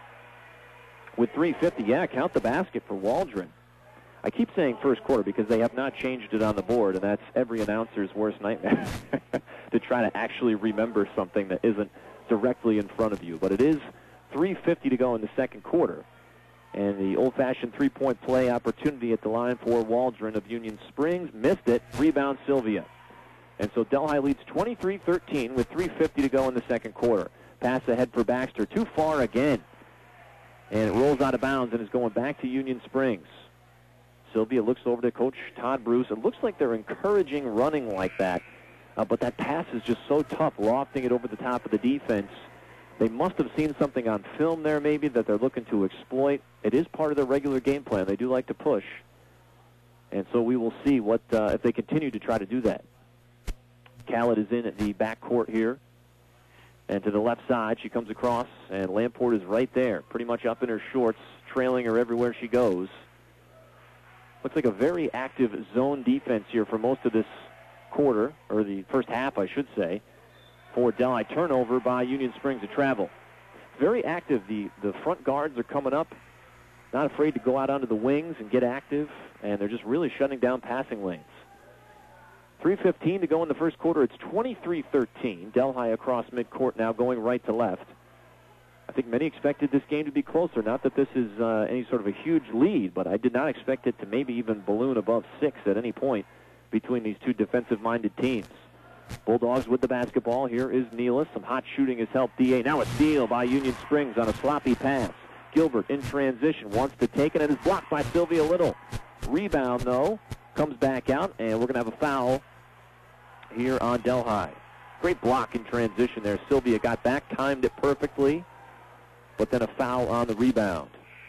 With 3:50, yeah, count the basket for Waldron. I keep saying first quarter because they have not changed it on the board, and that's every announcer's worst nightmare to try to actually remember something that isn't directly in front of you. But it is 3:50 to go in the second quarter. And the old-fashioned three-point play opportunity at the line for Waldron of Union Springs. Missed it. Rebound Sylvia. And so Delhi leads 23-13 with 3:50 to go in the second quarter. Pass ahead for Baxter. Too far again. And it rolls out of bounds and is going back to Union Springs. Sylvia looks over to Coach Todd Bruce. It looks like they're encouraging running like that. But that pass is just so tough, lofting it over the top of the defense. They must have seen something on film there maybe that they're looking to exploit. It is part of their regular game plan. They do like to push. And so we will see what if they continue to try to do that. Callett is in at the backcourt here. And to the left side, she comes across, and Lamport is right there, pretty much up in her shorts, trailing her everywhere she goes. Looks like a very active zone defense here for most of this quarter, or the first half, I should say, for Delhi. Turnover by Union Springs to travel. Very active. The front guards are coming up, not afraid to go out onto the wings and get active, and they're just really shutting down passing lanes. 3:15 to go in the first quarter. It's 23-13. Delhi across midcourt now going right to left. I think many expected this game to be closer. Not that this is any sort of a huge lead, but I did not expect it to maybe even balloon above 6 at any point between these two defensive-minded teams. Bulldogs with the basketball. Here is Nealis. Some hot shooting has helped DA. Now a steal by Union Springs on a sloppy pass. Gilbert in transition wants to take it and is blocked by Sylvia Little. Rebound, though, comes back out, and we're going to have a foul here on Delhi. Great block in transition there. Sylvia got back, timed it perfectly, but then a foul on the rebound.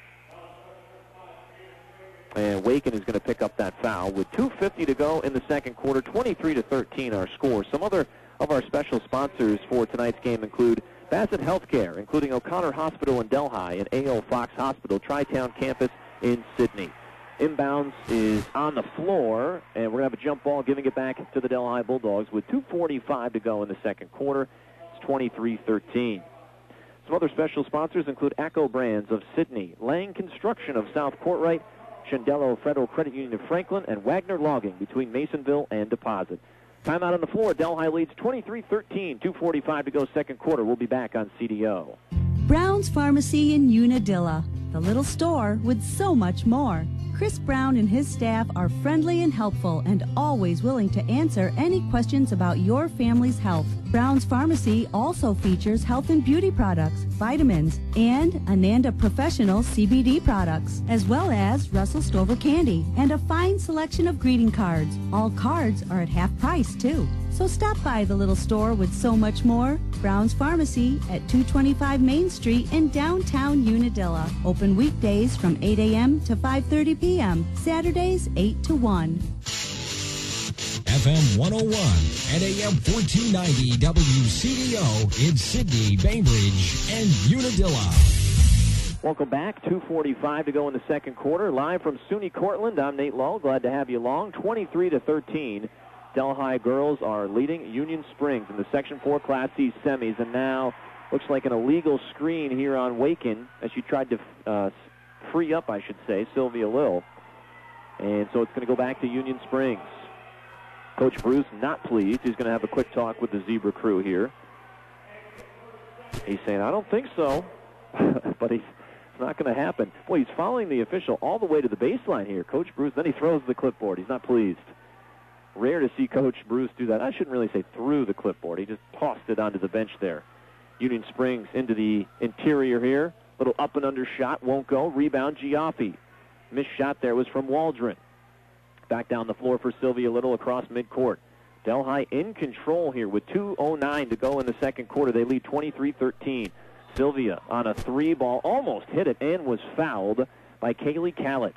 And Waken is going to pick up that foul with 2:50 to go in the second quarter. 23-13 our score. Some other of our special sponsors for tonight's game include Bassett Healthcare, including O'Connor Hospital in Delhi and A.O. Fox Hospital, Tri-Town campus in Sydney. Inbounds is on the floor, and we're going to have a jump ball giving it back to the Delhi Bulldogs with 2:45 to go in the second quarter. It's 23-13. Some other special sponsors include ACCO Brands of Sydney, Lang Construction of South Courtright, Shandello Federal Credit Union of Franklin, and Wagner Logging between Masonville and Deposit. Timeout on the floor. Delhi leads 23-13. 2:45 to go second quarter. We'll be back on CDO. Brown's Pharmacy in Unadilla, the little store with so much more. Chris Brown and his staff are friendly and helpful and always willing to answer any questions about your family's health. Brown's Pharmacy also features health and beauty products, vitamins, and Ananda Professional CBD products, as well as Russell Stover candy and a fine selection of greeting cards. All cards are at half price, too. So stop by the little store with so much more. Brown's Pharmacy at 225 Main Street in downtown Unadilla. Open weekdays from 8 a.m. to 5:30 p.m. Saturdays 8 to 1. FM 101 and AM 1490 WCDO in Sydney, Bainbridge, and Unadilla. Welcome back. 2:45 to go in the second quarter. Live from SUNY Cortland, I'm Nate Lull. Glad to have you along. 23-13. Delhi girls are leading Union Springs in the Section 4 Class C semis, and now looks like an illegal screen here on Waken as she tried to free up, I should say, Sylvia Lill. And so it's going to go back to Union Springs. Coach Bruce not pleased. He's going to have a quick talk with the Zebra crew here. He's saying, I don't think so, but it's not going to happen. Boy, he's following the official all the way to the baseline here. Coach Bruce, then he throws the clipboard. He's not pleased. Rare to see Coach Bruce do that. I shouldn't really say threw the clipboard. He just tossed it onto the bench there. Union Springs into the interior here. Little up and under shot. Won't go. Rebound, Giaffi. Missed shot there was from Waldron. Back down the floor for Sylvia Little across midcourt. Delhi in control here with 2:09 to go in the second quarter. They lead 23-13. Sylvia on a three ball. Almost hit it and was fouled by Kaylee Callett.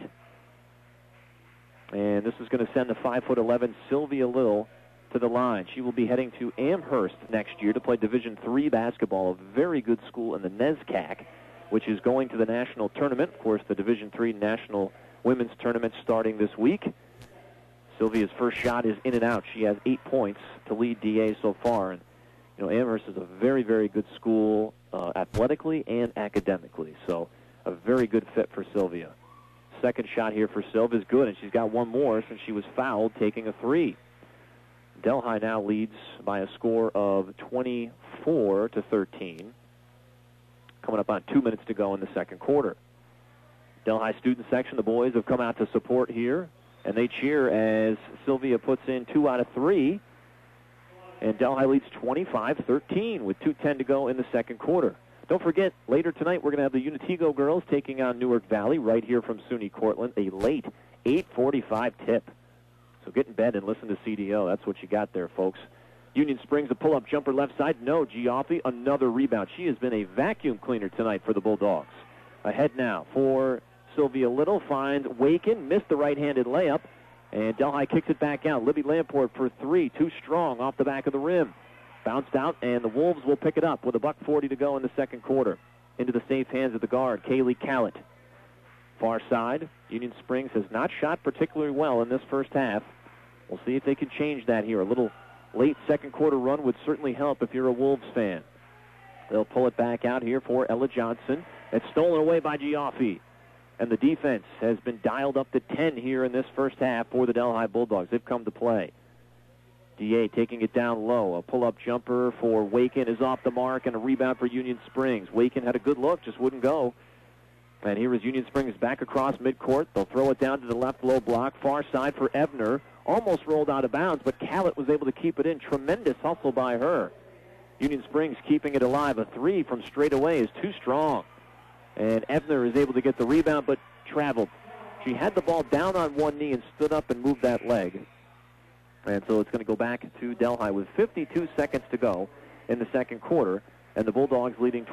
And this is going to send the 5'11" Sylvia Lill to the line. She will be heading to Amherst next year to play Division III basketball, a very good school in the NESCAC, which is going to the national tournament. Of course, the Division III national women's tournament starting this week. Sylvia's first shot is in and out. She has 8 points to lead DA so far. And, you know, Amherst is a very, very good school athletically and academically. So a very good fit for Sylvia. Second shot here for Sylvia is good, and she's got one more since she was fouled taking a three. Delhi now leads by a score of 24-13. Coming up on 2 minutes to go in the second quarter. Delhi student section, the boys have come out to support here, and they cheer as Sylvia puts in 2 out of 3. And Delhi leads 25-13 with 2:10 to go in the second quarter. Don't forget, later tonight we're going to have the Unatigo girls taking on Newark Valley right here from SUNY Cortland, a late 8:45 tip. So get in bed and listen to CDO. That's what you got there, folks. Union Springs, a pull-up jumper left side. No, Giaffi, another rebound. She has been a vacuum cleaner tonight for the Bulldogs. Ahead now for Sylvia Little. Finds Waken, missed the right-handed layup, and Delhi kicks it back out. Libby Lamport for three, too strong off the back of the rim. Bounced out, and the Wolves will pick it up with $1:40 to go in the second quarter. Into the safe hands of the guard, Kaylee Callett. Far side, Union Springs has not shot particularly well in this first half. We'll see if they can change that here. A little late second quarter run would certainly help if you're a Wolves fan. They'll pull it back out here for Ella Johnson. It's stolen away by Giaffi. And the defense has been dialed up to 10 here in this first half for the Delhi Bulldogs. They've come to play. DA taking it down low. A pull-up jumper for Waken is off the mark, and a rebound for Union Springs. Waken had a good look, just wouldn't go. And here is Union Springs back across midcourt. They'll throw it down to the left low block. Far side for Ebner. Almost rolled out of bounds, but Callett was able to keep it in. Tremendous hustle by her. Union Springs keeping it alive. A three from straight away is too strong. And Ebner is able to get the rebound, but traveled. She had the ball down on one knee and stood up and moved that leg. And so it's going to go back to Delhi with 52 seconds to go in the second quarter, and the Bulldogs leading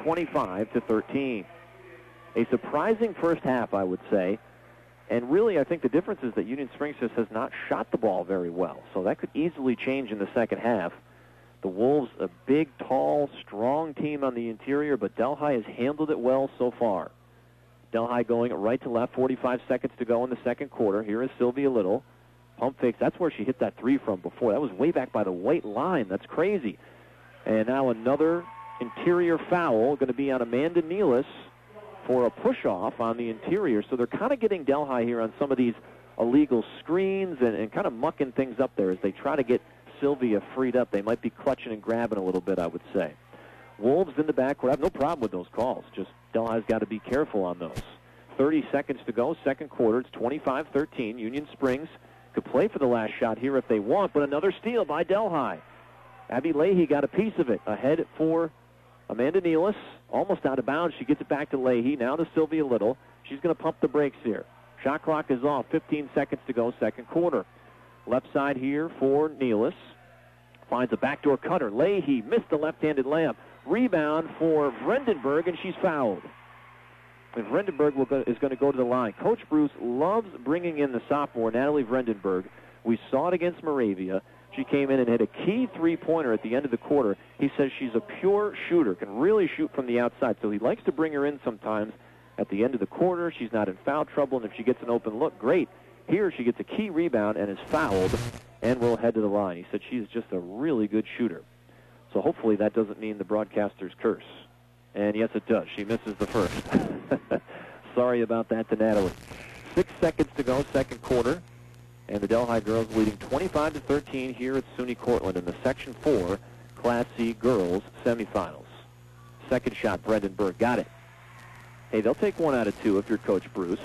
25-13. A surprising first half, I would say. And really, I think the difference is that Union Springs just has not shot the ball very well. So that could easily change in the second half. The Wolves, a big, tall, strong team on the interior, but Delhi has handled it well so far. Delhi going right to left, 45 seconds to go in the second quarter. Here is Sylvia Little. Pump fakes. That's where she hit that three from before. That was way back by the white line. That's crazy. And now another interior foul going to be on Amanda Nealis for a push-off on the interior. So they're kind of getting Delhi here on some of these illegal screens and kind of mucking things up there as they try to get Sylvia freed up. They might be clutching and grabbing a little bit, I would say. Wolves in the backcourt. I have no problem with those calls. Just Delhi's got to be careful on those. 30 seconds to go, second quarter. It's 25-13. Union Springs could play for the last shot here if they want, but another steal by Delhi. Abby Leahy got a piece of it. Ahead for Amanda Nealis. Almost out of bounds. She gets it back to Leahy. Now to Sylvia Little. She's going to pump the brakes here. Shot clock is off. 15 seconds to go, second quarter. Left side here for Nealis. Finds a backdoor cutter. Leahy missed the left-handed layup. Rebound for Vredenberg, and she's fouled. And Vredenberg is going to go to the line. Coach Bruce loves bringing in the sophomore, Natalie Vredenberg. We saw it against Moravia. She came in and hit a key three-pointer at the end of the quarter. He says she's a pure shooter, can really shoot from the outside. So he likes to bring her in sometimes at the end of the quarter. She's not in foul trouble, and if she gets an open look, great. Here she gets a key rebound and is fouled and will head to the line. He said she's just a really good shooter. So hopefully that doesn't mean the broadcaster's curse. And yes, it does. She misses the first. Sorry about that to Natalie. 6 seconds to go, second quarter. And the Delhi girls leading 25-13 here at SUNY Cortland in the Section 4 Class C girls semifinals. Second shot, Vredenberg. Got it. Hey, they'll take 1 out of 2 if you're Coach Bruce.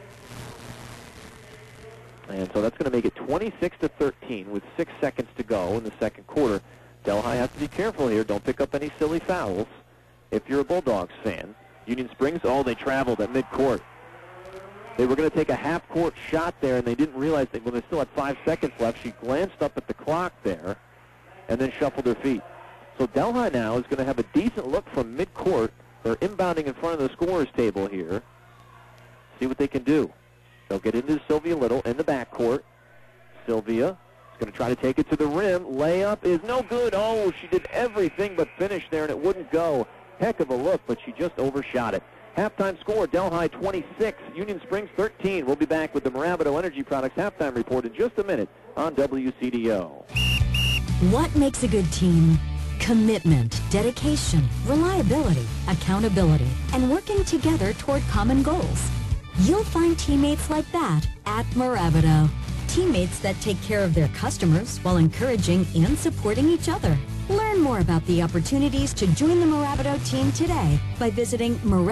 And so that's going to make it 26-13 with 6 seconds to go in the second quarter. Delhi has to be careful here. Don't pick up any silly fouls if you're a Bulldogs fan. Union Springs, they traveled at midcourt. They were going to take a half-court shot there, and they didn't realize that when they still had 5 seconds left, she glanced up at the clock there and then shuffled her feet. So Delhi now is going to have a decent look from midcourt. They're inbounding in front of the scorer's table here. See what they can do. They'll get into Sylvia Little in the backcourt. Sylvia is going to try to take it to the rim. Layup is no good. Oh, she did everything but finish there, and it wouldn't go. Heck of a look, but she just overshot it. Halftime score, Delhi 26, Union Springs 13. We'll be back with the Marabito Energy Products halftime report in just a minute on WCDO. What makes a good team? Commitment, dedication, reliability, accountability, and working together toward common goals. You'll find teammates like that at Marabito. Teammates that take care of their customers while encouraging and supporting each other. Learn more about the opportunities to join the Marabito team today by visiting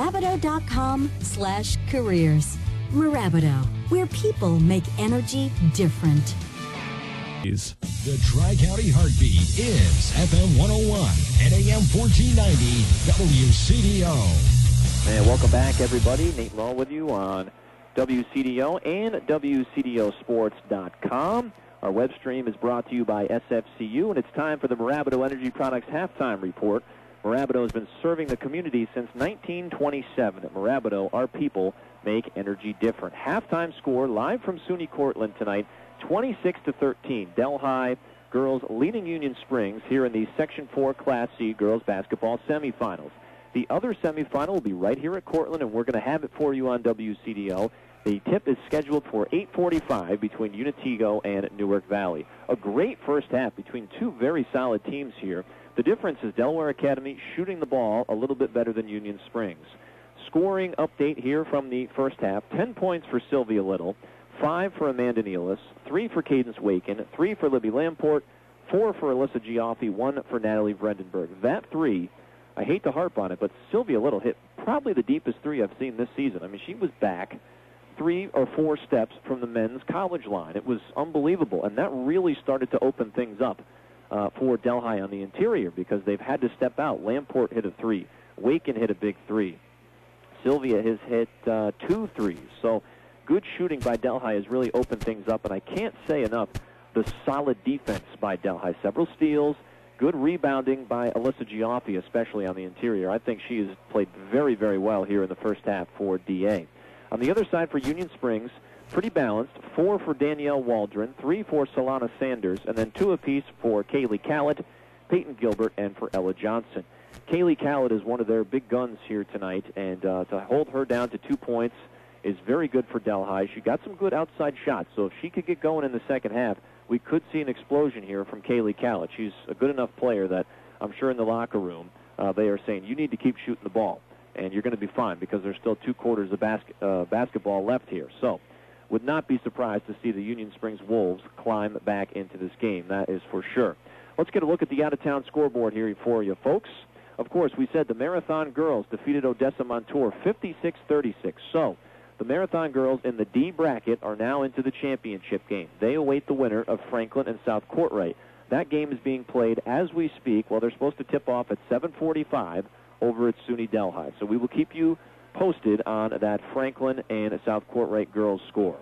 marabito.com/careers. Marabito, where people make energy different. The Tri-County Heartbeat is FM 101 and AM 1490 WCDO. And welcome back, everybody. Nate Law with you on WCDO and WCDOsports.com. Our web stream is brought to you by SFCU, and it's time for the Marabito Energy Products halftime report. Marabito has been serving the community since 1927. At Marabito, our people make energy different. Halftime score live from SUNY Cortland tonight, 26-13. Delhi girls leading Union Springs here in the Section 4 Class C girls basketball semifinals. The other semifinal will be right here at Cortland, and we're going to have it for you on WCDO. The tip is scheduled for 8:45 between Unitigo and Newark Valley. A great first half between two very solid teams here. The difference is Delaware Academy shooting the ball a little bit better than Union Springs. Scoring update here from the first half. 10 points for Sylvia Little, 5 for Amanda Nealis, 3 for Cadence Waken, 3 for Libby Lamport, 4 for Alyssa Giaffi, 1 for Natalie Vredenberg. That 3, I hate to harp on it, but Sylvia Little hit probably the deepest 3 I've seen this season. I mean, she was back 3 or 4 steps from the men's college line. It was unbelievable, and that really started to open things up for Delhi on the interior because they've had to step out. Lamport hit a 3. Waken hit a big 3. Sylvia has hit 2 threes. So good shooting by Delhi has really opened things up, and I can't say enough the solid defense by Delhi. Several steals, good rebounding by Alyssa Giaffi, especially on the interior. I think she has played very, very well here in the first half for DA. On the other side for Union Springs, pretty balanced. 4 for Danielle Waldron, 3 for Solana Sanders, and then 2 apiece for Kaylee Callett, Peyton Gilbert, and for Ella Johnson. Kaylee Callett is one of their big guns here tonight, and to hold her down to 2 points is very good for Delhi. She got some good outside shots, so if she could get going in the second half, we could see an explosion here from Kaylee Callett. She's a good enough player that I'm sure in the locker room they are saying, you need to keep shooting the ball, and you're going to be fine because there's still 2 quarters of basketball left here. So would not be surprised to see the Union Springs Wolves climb back into this game. That is for sure. Let's get a look at the out-of-town scoreboard here for you, folks. Of course, we said the Marathon girls defeated Odessa Montour 56-36. So the Marathon girls in the D bracket are now into the championship game. They await the winner of Franklin and South Courtright. That game is being played as we speak. Well, they're supposed to tip off at 7:45 over at SUNY Delhi. So we will keep you posted on that Franklin and South Courtright girls score.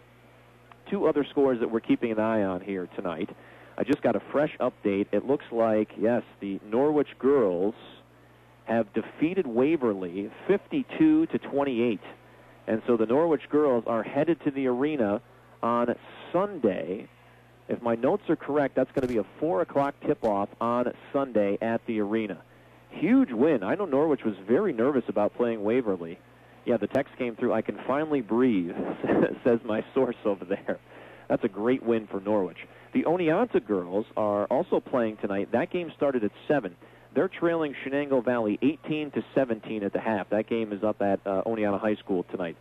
2 other scores that we're keeping an eye on here tonight. I just got a fresh update. It looks like, yes, the Norwich girls have defeated Waverly 52-28. And so the Norwich girls are headed to the arena on Sunday. If my notes are correct, that's going to be a 4 o'clock tip-off on Sunday at the arena. Huge win. I know Norwich was very nervous about playing Waverly. Yeah, the text came through, I can finally breathe, says my source over there. That's a great win for Norwich. The Oneonta girls are also playing tonight. That game started at 7. They're trailing Shenango Valley 18-17 at the half. That game is up at Oneonta High School tonight.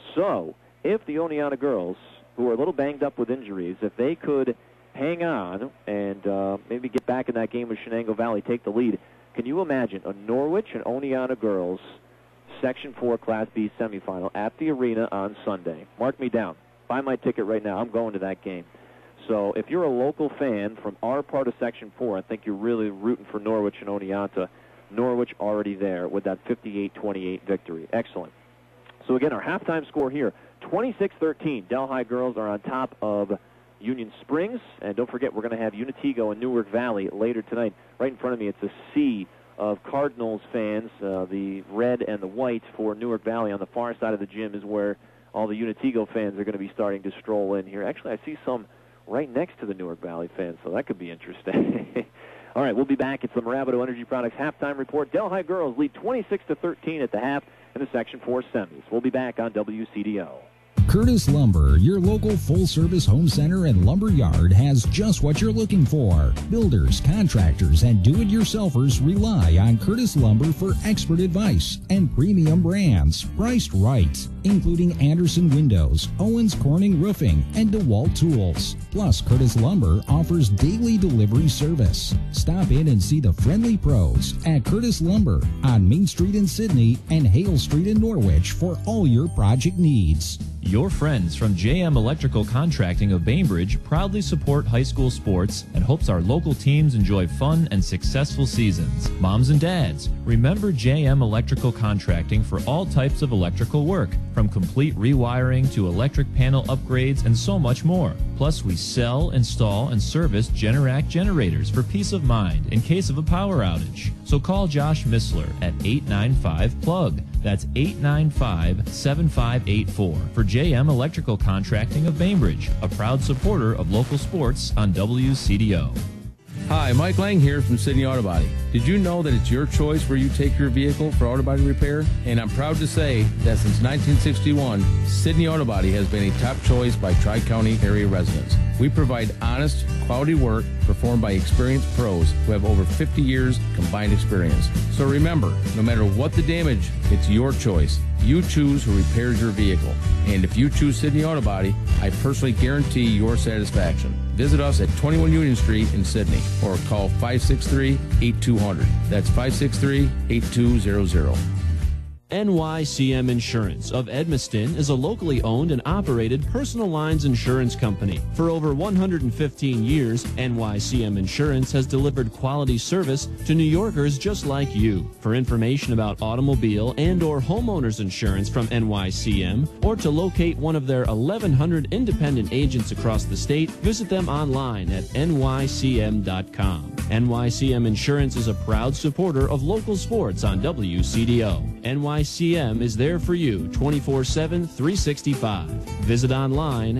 So if the Oneonta girls, who are a little banged up with injuries, if they could hang on and maybe get back in that game with Shenango Valley, take the lead, can you imagine a Norwich and Oneonta girls Section 4 Class B semifinal at the arena on Sunday? Mark me down. Buy my ticket right now. I'm going to that game. So if you're a local fan from our part of Section 4, I think you're really rooting for Norwich and Oneonta. Norwich already there with that 58-28 victory. Excellent. So again, our halftime score here, 26-13. Delhi girls are on top of Union Springs. And don't forget, we're going to have Unitigo and Newark Valley later tonight. Right in front of me, it's a sea of Cardinals fans. The red and the white for Newark Valley on the far side of the gym is where all the Unitigo fans are going to be starting to stroll in here. Actually, I see some right next to the Newark Valley fans, so that could be interesting. All right, we'll be back. It's the Marabato Energy Products halftime report. Delhi girls lead 26-13 at the half in the Section 4 semis. We'll be back on WCDO. Curtis Lumber, your local full-service home center and lumber yard, has just what you're looking for. Builders, contractors, and do-it-yourselfers rely on Curtis Lumber for expert advice and premium brands priced right, including Anderson Windows, Owens Corning Roofing, and DeWalt Tools. Plus, Curtis Lumber offers daily delivery service. Stop in and see the friendly pros at Curtis Lumber on Main Street in Sydney and Hale Street in Norwich for all your project needs. Your friends from JM Electrical Contracting of Bainbridge proudly support high school sports and hopes our local teams enjoy fun and successful seasons. Moms and dads, remember JM Electrical Contracting for all types of electrical work, from complete rewiring to electric panel upgrades and so much more. Plus, we sell, install, and service Generac generators for peace of mind in case of a power outage. So call Josh Missler at 895-PLUG. That's 895-7584 for JM Electrical Contracting of Bainbridge, a proud supporter of local sports on WCDO. Hi, Mike Lang here from Sydney Auto Body. Did you know that it's your choice where you take your vehicle for auto body repair? And I'm proud to say that since 1961, Sydney Auto Body has been a top choice by Tri-County area residents. We provide honest, quality work performed by experienced pros who have over 50 years combined experience. So remember, no matter what the damage, it's your choice. You choose who repairs your vehicle. And if you choose Sydney Auto Body, I personally guarantee your satisfaction. Visit us at 21 Union Street in Sydney or call 563-8200. That's 563-8200. NYCM Insurance of Edmiston is a locally owned and operated personal lines insurance company. For over 115 years, NYCM Insurance has delivered quality service to New Yorkers just like you. For information about automobile and or homeowners insurance from NYCM or to locate one of their 1,100 independent agents across the state, visit them online at nycm.com. NYCM Insurance is a proud supporter of local sports on WCDO. NYCM is there for you 24/7, 365. Visit online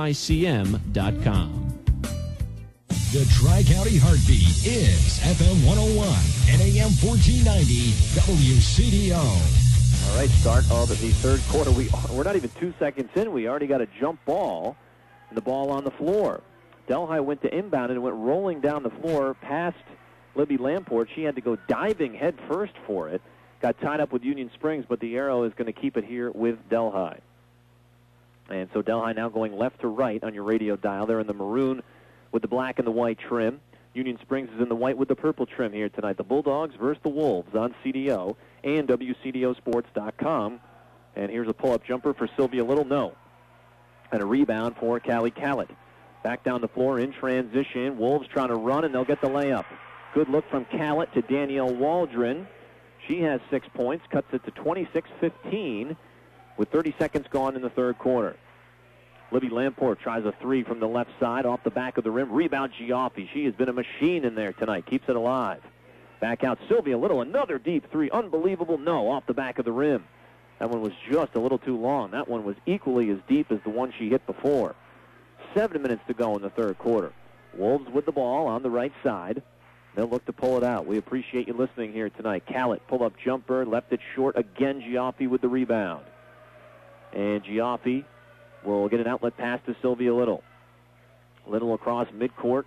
nycm.com. The Tri-County Heartbeat is FM 101 and AM 1490 WCDO. All right, start of the third quarter. We're not even 2 seconds in. We already got a jump ball and the ball on the floor. Delhi went to inbound and went rolling down the floor past Libby Lamport. She had to go diving head first for it. Got tied up with Union Springs, but the arrow is going to keep it here with Delhi. And so Delhi now going left to right on your radio dial. They're in the maroon with the black and the white trim. Union Springs is in the white with the purple trim here tonight. The Bulldogs versus the Wolves on CDO and WCDOsports.com. And here's a pull-up jumper for Sylvia Little. No. And a rebound for Callie Callett. Back down the floor in transition. Wolves trying to run, and they'll get the layup. Good look from Callett to Danielle Waldron. She has 6 points, cuts it to 26-15 with 30 seconds gone in the third quarter. Libby Lamport tries a three from the left side off the back of the rim. Rebound Giaffi. She has been a machine in there tonight. Keeps it alive. Back out Sylvia Little. Another deep three. Unbelievable. No, off the back of the rim. That one was just a little too long. That one was equally as deep as the one she hit before. 7 minutes to go in the third quarter. Wolves with the ball on the right side. They'll look to pull it out. We appreciate you listening here tonight. Callett, pull-up jumper, left it short. Again, Giaffi with the rebound. And Giaffi will get an outlet pass to Sylvia Little. Little across midcourt.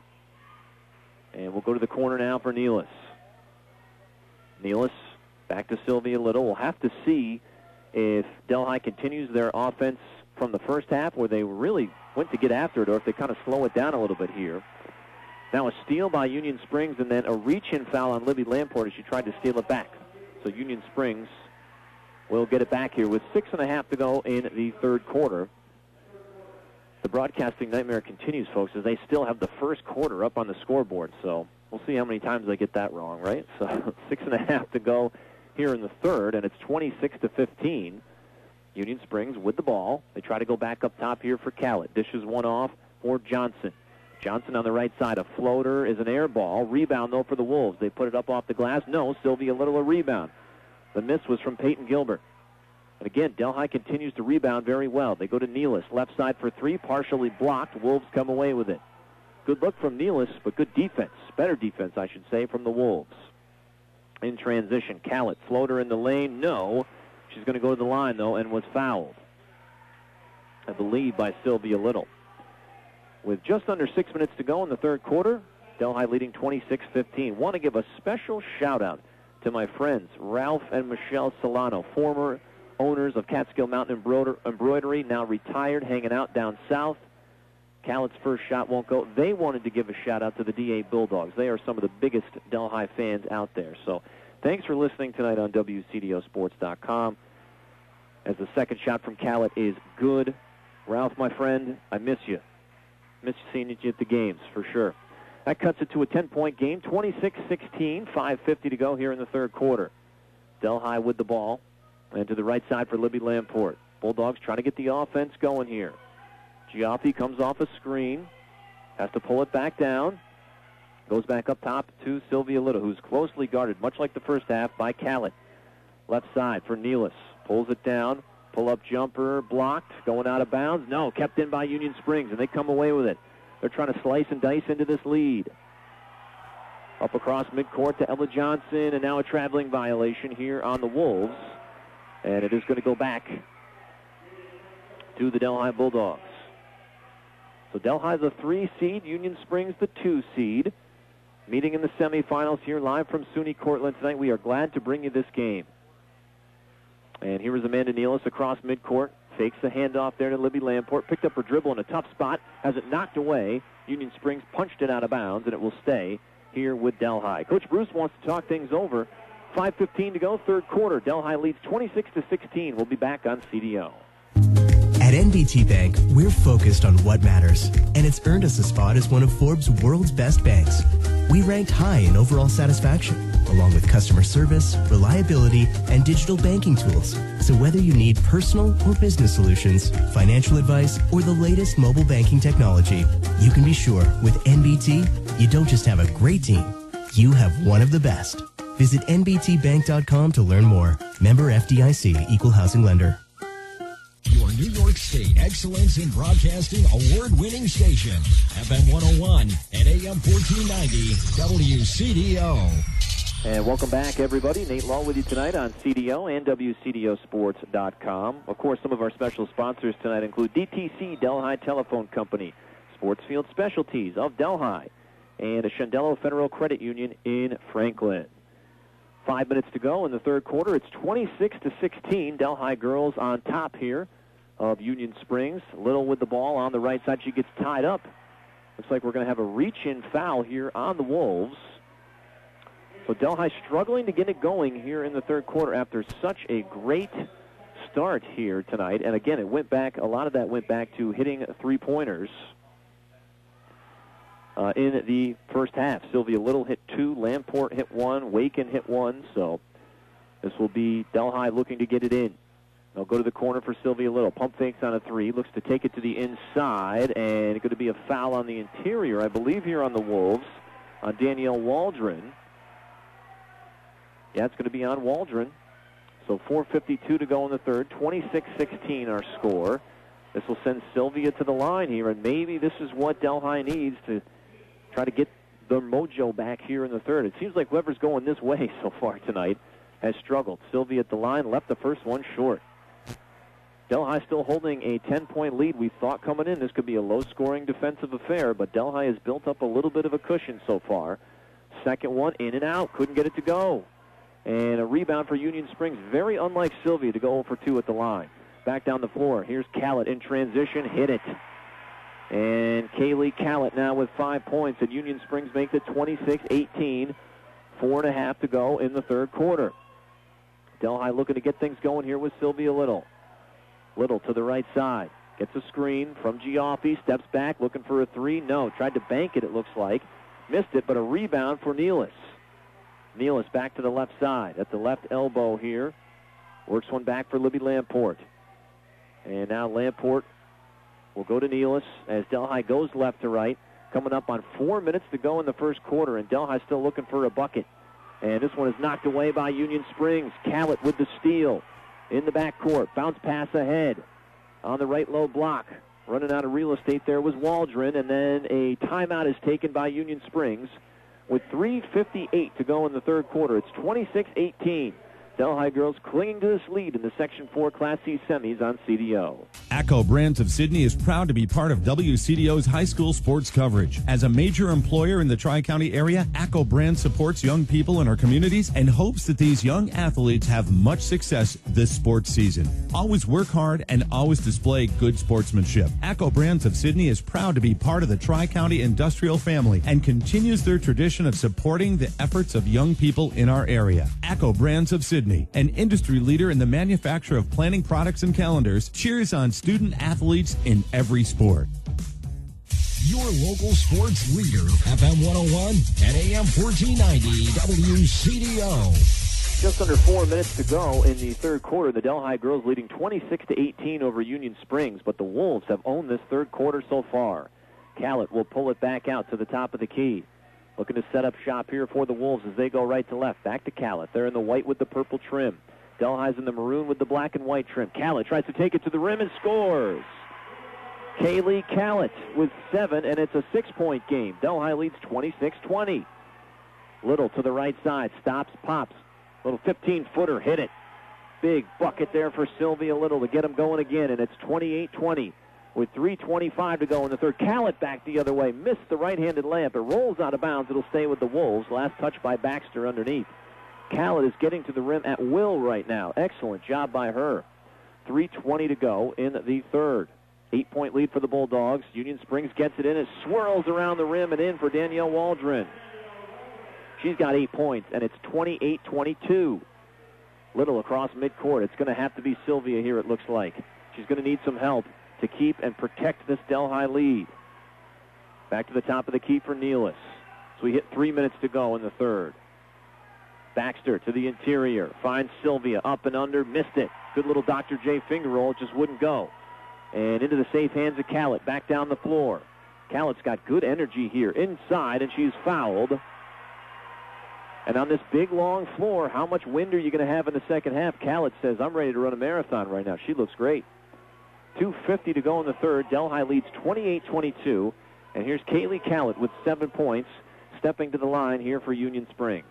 And we'll go to the corner now for Nealis. Nealis back to Sylvia Little. We'll have to see if Delhi continues their offense from the first half where they really went to get after it, or if they kind of slow it down a little bit here. Now a steal by Union Springs and then a reach-in foul on Libby Lamport as she tried to steal it back. So Union Springs will get it back here with 6.5 to go in the third quarter. The broadcasting nightmare continues, folks, as they still have the first quarter up on the scoreboard. So we'll see how many times they get that wrong, right? So 6.5 to go here in the third, and it's 26-15. Union Springs with the ball. They try to go back up top here for Callett. Dishes one off for Johnson. Johnson on the right side. A floater is an air ball. Rebound, though, for the Wolves. They put it up off the glass. No, Sylvia Little a rebound. The miss was from Peyton Gilbert. And again, Delhi continues to rebound very well. They go to Nealis. Left side for three, partially blocked. Wolves come away with it. Good look from Nealis, but good defense. Better defense, I should say, from the Wolves. In transition, Callett, floater in the lane. No. She's going to go to the line, though, and was fouled, I believe, by Sylvia Little. With just under 6 minutes to go in the third quarter, Delhi leading 26-15. Want to give a special shout-out to my friends, Ralph and Michelle Solano, former owners of Catskill Mountain Embroidery, now retired, hanging out down south. Callett's first shot won't go. They wanted to give a shout-out to the DA Bulldogs. They are some of the biggest Delhi fans out there. So thanks for listening tonight on WCDOsports.com. As the second shot from Callett is good. Ralph, my friend, I miss you. Miss seeing you at the games, for sure. That cuts it to a 10-point game, 26-16, 5:50 to go here in the third quarter. Delhi with the ball, and to the right side for Libby Lamport. Bulldogs trying to get the offense going here. Giaffi comes off a screen, has to pull it back down, goes back up top to Sylvia Little, who's closely guarded, much like the first half, by Callett. Left side for Nealis, pulls it down, pull-up jumper blocked, going out of bounds. No, kept in by Union Springs, and they come away with it. They're trying to slice and dice into this lead. Up across midcourt to Ella Johnson, and now a traveling violation here on the Wolves. And it is going to go back to the Delhi Bulldogs. So Delhi's a 3 seed, Union Springs the 2 seed. Meeting in the semifinals here live from SUNY Cortland tonight. We are glad to bring you this game. And here is Amanda Nealis across midcourt. Fakes the handoff there to Libby Lamport. Picked up her dribble in a tough spot. Has it knocked away. Union Springs punched it out of bounds, and it will stay here with Delhi. Coach Bruce wants to talk things over. 5:15 to go, third quarter. Delhi leads 26-16. We'll be back on CDO. At NBT Bank, we're focused on what matters, and it's earned us a spot as one of Forbes' world's best banks. We ranked high in overall satisfaction, along with customer service, reliability, and digital banking tools. So whether you need personal or business solutions, financial advice, or the latest mobile banking technology, you can be sure with NBT, you don't just have a great team, you have one of the best. Visit nbtbank.com to learn more. Member FDIC, Equal Housing Lender. Your New York State Excellence in Broadcasting award-winning station, FM 101 and AM 1490 WCDO. And welcome back, everybody. Nate Law with you tonight on CDO and WCDOsports.com. Of course, some of our special sponsors tonight include DTC Delhi Telephone Company, Sportsfield Specialties of Delhi, and a Shandelo Federal Credit Union in Franklin. 5 minutes to go in the third quarter. It's 26-16. Delhi girls on top here of Union Springs. Little with the ball on the right side. She gets tied up. Looks like we're going to have a reach-in foul here on the Wolves. So Delhi struggling to get it going here in the third quarter after such a great start here tonight. And again, it went back, a lot of that went back to hitting three-pointers in the first half. Sylvia Little hit 2, Lamport hit 1, Waken hit 1. So this will be Delhi looking to get it in. They'll go to the corner for Sylvia Little. Pump fakes on a 3, looks to take it to the inside, and it's going to be a foul on the interior, I believe, here on the Wolves, on Danielle Waldron. Yeah, it's going to be on Waldron. So 4:52 to go in the third. 26-16 our score. This will send Sylvia to the line here, and maybe this is what Delhi needs to try to get the mojo back here in the third. It seems like whoever's going this way so far tonight has struggled. Sylvia at the line, left the first one short. Delhi still holding a 10-point lead. We thought coming in this could be a low-scoring defensive affair, but Delhi has built up a little bit of a cushion so far. Second one, in and out. Couldn't get it to go. And a rebound for Union Springs. Very unlike Sylvia to go 0 for 2 at the line. Back down the floor. Here's Callett in transition. Hit it. And Kaylee Callett now with 5 points. And Union Springs makes it 26-18. 4.5 to go in the third quarter. Delhi looking to get things going here with Sylvia Little. Little to the right side. Gets a screen from Gioffi. Steps back looking for a 3. No. Tried to bank it, it looks like. Missed it, but a rebound for Nealis. Nealis back to the left side at the left elbow here. Works one back for Libby Lamport. And now Lamport will go to Nealis as Delhi goes left to right. Coming up on 4 minutes to go in the first quarter, and Delhi still looking for a bucket. And this one is knocked away by Union Springs. Callett with the steal in the backcourt. Bounce pass ahead on the right low block. Running out of real estate there was Waldron, and then a timeout is taken by Union Springs. With 3:58 to go in the third quarter, it's 26-18. Delhi girls clinging to this lead in the Section 4 Class C semis on CDO. ACCO Brands of Sydney is proud to be part of WCDO's high school sports coverage. As a major employer in the Tri-County area, ACCO Brands supports young people in our communities and hopes that these young athletes have much success this sports season. Always work hard and always display good sportsmanship. ACCO Brands of Sydney is proud to be part of the Tri-County industrial family and continues their tradition of supporting the efforts of young people in our area. ACCO Brands of Sydney, an industry leader in the manufacture of planning products and calendars, cheers on student athletes in every sport. Your local sports leader, FM 101 and AM 1490 WCDO. Just under 4 minutes to go in the third quarter. The Delhi girls leading 26-18 over Union Springs, but the Wolves have owned this third quarter so far. Callett will pull it back out to the top of the key. Looking to set up shop here for the Wolves as they go right to left. Back to Callett. They're in the white with the purple trim. Delhi's in the maroon with the black and white trim. Callett tries to take it to the rim and scores. Kaylee Callett with 7, and it's a 6-point game. Delhi leads 26-20. Little to the right side, stops, pops. Little 15-footer, hit it. Big bucket there for Sylvia Little to get them going again, and it's 28-20 with 3:25 to go in the third. Callett back the other way, missed the right-handed layup. It rolls out of bounds. It'll stay with the Wolves. Last touch by Baxter underneath. Callett is getting to the rim at will right now. Excellent job by her. 3:20 to go in the third. 8-point lead for the Bulldogs. Union Springs gets it in. It swirls around the rim and in for Danielle Waldron. She's got 8 points, and it's 28-22. Little across midcourt. It's going to have to be Sylvia here, it looks like. She's going to need some help to keep and protect this Delhi lead. Back to the top of the key for Nealis. So we hit 3 minutes to go in the third. Baxter to the interior. Finds Sylvia up and under. Missed it. Good little Dr. J finger roll. It just wouldn't go. And into the safe hands of Callett. Back down the floor. Callett's got good energy here inside, and she's fouled. And on this big, long floor, how much wind are you going to have in the second half? Callett says, I'm ready to run a marathon right now. She looks great. 2:50 to go in the third. Delhi leads 28-22. And here's Kaylee Callett with 7 points, stepping to the line here for Union Springs.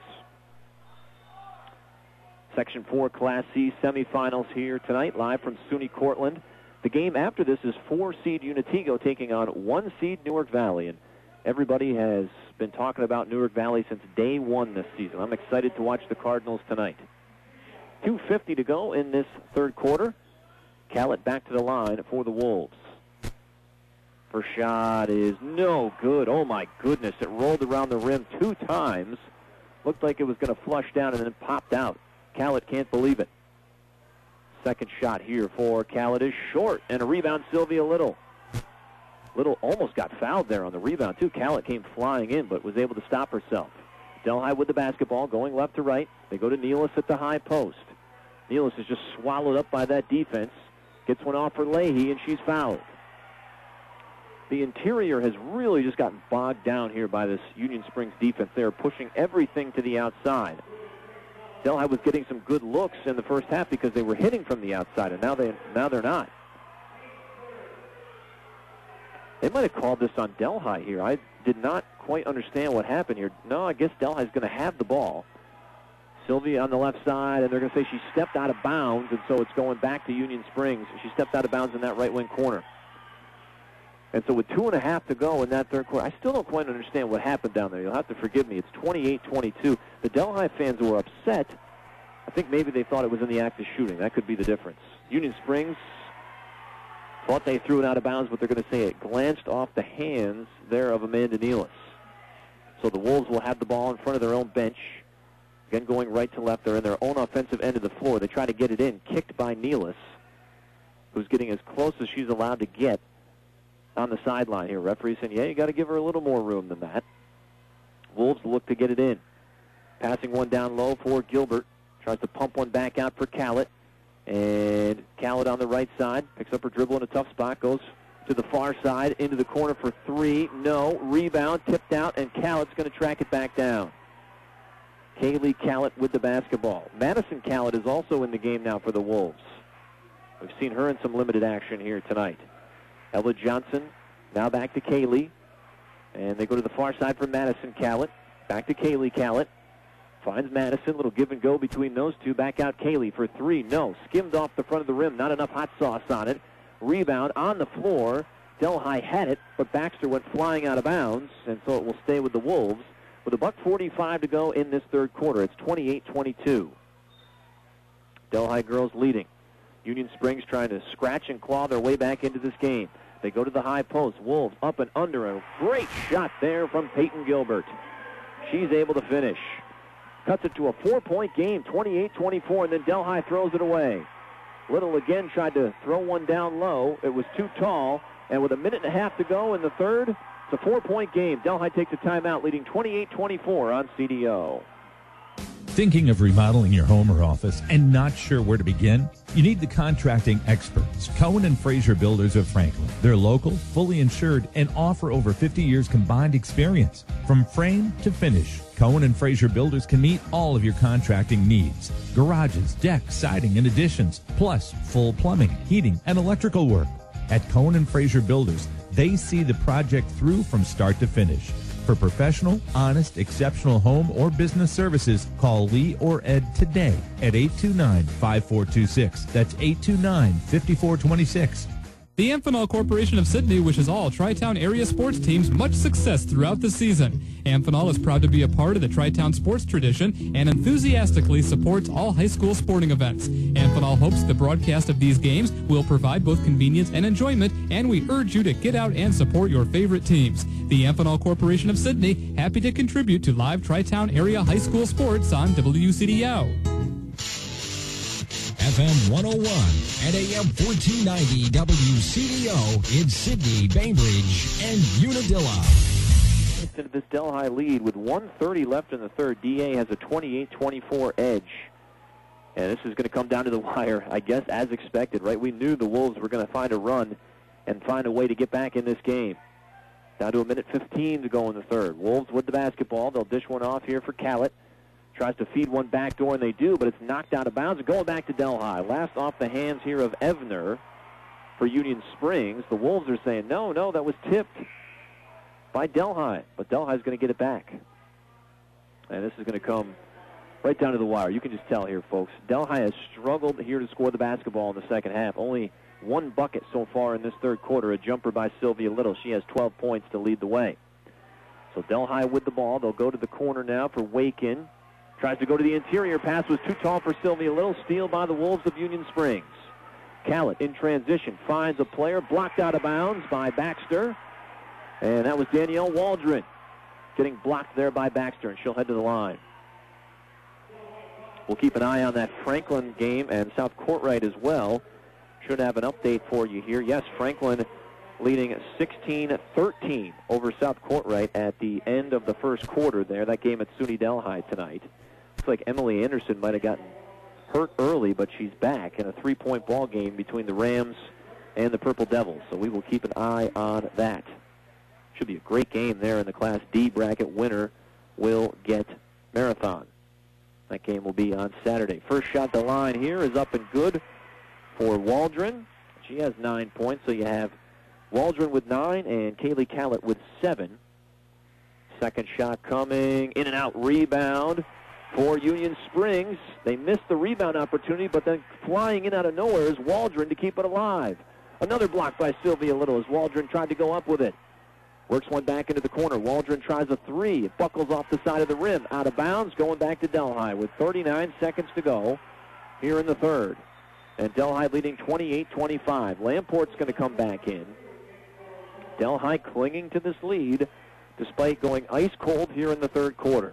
Section 4 Class C semifinals here tonight, live from SUNY Cortland. The game after this is 4-seed Unitigo taking on 1-seed Newark Valley. And everybody has been talking about Newark Valley since day one this season. I'm excited to watch the Cardinals tonight. 2:50 to go in this third quarter. Callett back to the line for the Wolves. First shot is no good. Oh, my goodness. It rolled around the rim 2 times. Looked like it was going to flush down and then popped out. Callett can't believe it. Second shot here for Callett is short, and a rebound, Sylvia Little. Little almost got fouled there on the rebound, too. Callett came flying in, but was able to stop herself. Delhi with the basketball, going left to right. They go to Nealis at the high post. Nealis is just swallowed up by that defense. Gets one off for Leahy, and she's fouled. The interior has really just gotten bogged down here by this Union Springs defense. They're pushing everything to the outside. Delhi was getting some good looks in the first half because they were hitting from the outside, and now they're not. They might have called this on Delhi here. I did not quite understand what happened here. No, I guess Delhi's going to have the ball. Sylvia on the left side, and they're going to say she stepped out of bounds, and so it's going back to Union Springs. She stepped out of bounds in that right wing corner. And so with 2.5 to go in that third quarter, I still don't quite understand what happened down there. You'll have to forgive me. It's 28-22. The Delhi fans were upset. I think maybe they thought it was in the act of shooting. That could be the difference. Union Springs thought they threw it out of bounds, but they're going to say it glanced off the hands there of Amanda Nealis. So the Wolves will have the ball in front of their own bench. Again, going right to left. They're in their own offensive end of the floor. They try to get it in, kicked by Nealis, who's getting as close as she's allowed to get on the sideline here. Referee saying, yeah, you got to give her a little more room than that. Wolves look to get it in. Passing one down low for Gilbert. Tries to pump one back out for Callett. And Callett on the right side. Picks up her dribble in a tough spot. Goes to the far side. Into the corner for 3. No. Rebound. Tipped out. And Callett's going to track it back down. Kaylee Callett with the basketball. Madison Callett is also in the game now for the Wolves. We've seen her in some limited action here tonight. Ella Johnson now back to Kaylee. And they go to the far side for Madison Callett. Back to Kaylee Callett. Finds Madison. Little give and go between those two. Back out Kaylee for 3. No. Skimmed off the front of the rim. Not enough hot sauce on it. Rebound on the floor. Delhi had it, but Baxter went flying out of bounds, and so it will stay with the Wolves. With $1:45 to go in this third quarter. It's 28-22. Delhi girls leading. Union Springs trying to scratch and claw their way back into this game. They go to the high post. Wolves up and under. A great shot there from Peyton Gilbert. She's able to finish. Cuts it to a 4-point game, 28-24, and then Delhi throws it away. Little again tried to throw one down low. It was too tall, and with 1.5 to go in the third, it's a 4-point game. Delhi takes a timeout, leading 28-24 on CDO. Thinking of remodeling your home or office and not sure where to begin? You need the contracting experts, Cohen and Fraser Builders of Franklin. They're local, fully insured, and offer over 50 years combined experience. From frame to finish, Cohen and Fraser Builders can meet all of your contracting needs. Garages, decks, siding, and additions, plus full plumbing, heating, and electrical work. At Cohen and Fraser Builders, they see the project through from start to finish. For professional, honest, exceptional home or business services, call Lee or Ed today at 829-5426. That's 829-5426. The Amphenol Corporation of Sydney wishes all Tri-Town area sports teams much success throughout the season. Amphenol is proud to be a part of the Tri-Town sports tradition and enthusiastically supports all high school sporting events. Amphenol hopes the broadcast of these games will provide both convenience and enjoyment, and we urge you to get out and support your favorite teams. The Amphenol Corporation of Sydney, happy to contribute to live Tri-Town area high school sports on WCDO. FM 101 and AM 1490 WCDO in Sydney, Bainbridge, and Unadilla. Into this Delhi lead with 1:30 left in the third. DA has a 28-24 edge. And this is going to come down to the wire, I guess, as expected, right? We knew the Wolves were going to find a run and find a way to get back in this game. Down to a minute 15 to go in the third. Wolves with the basketball. They'll dish one off here for Callett. Tries to feed one back door, and they do, but it's knocked out of bounds. Going back to Delhi. Last off the hands here of Evner for Union Springs. The Wolves are saying, no, that was tipped by Delhi. But Delhi's going to get it back. And this is going to come right down to the wire. You can just tell here, folks. Delhi has struggled here to score the basketball in the second half. Only one bucket so far in this third quarter, a jumper by Sylvia Little. She has 12 points to lead the way. So Delhi with the ball. They'll go to the corner now for Wakin. Tries to go to the interior. Pass was too tall for Sylvia Little. Steal by the Wolves of Union Springs. Callett in transition finds a player blocked out of bounds by Baxter. And that was Danielle Waldron getting blocked there by Baxter, and she'll head to the line. We'll keep an eye on that Franklin game and South Courtright as well. Should have an update for you here. Yes, Franklin leading 16-13 over South Courtright at the end of the first quarter there. That game at SUNY Delhi tonight. Looks like Emily Anderson might have gotten hurt early, but she's back in a three-point ball game between the Rams and the Purple Devils. So we will keep an eye on that. Should be a great game there in the Class D bracket. Winner will get Marathon. That game will be on Saturday. First shot at the line here is up and good for Waldron. She has 9 points, so you have Waldron with 9 and Kaylee Callett with 7. Second shot coming, in and out rebound for Union Springs. They missed the rebound opportunity, but then flying in out of nowhere is Waldron to keep it alive. Another block by Sylvia Little as Waldron tried to go up with it. Works one back into the corner. Waldron tries a three. It buckles off the side of the rim. Out of bounds, going back to Delhi with 39 seconds to go here in the third. And Delhi leading 28-25. Lamport's going to come back in. Delhi clinging to this lead despite going ice cold here in the third quarter.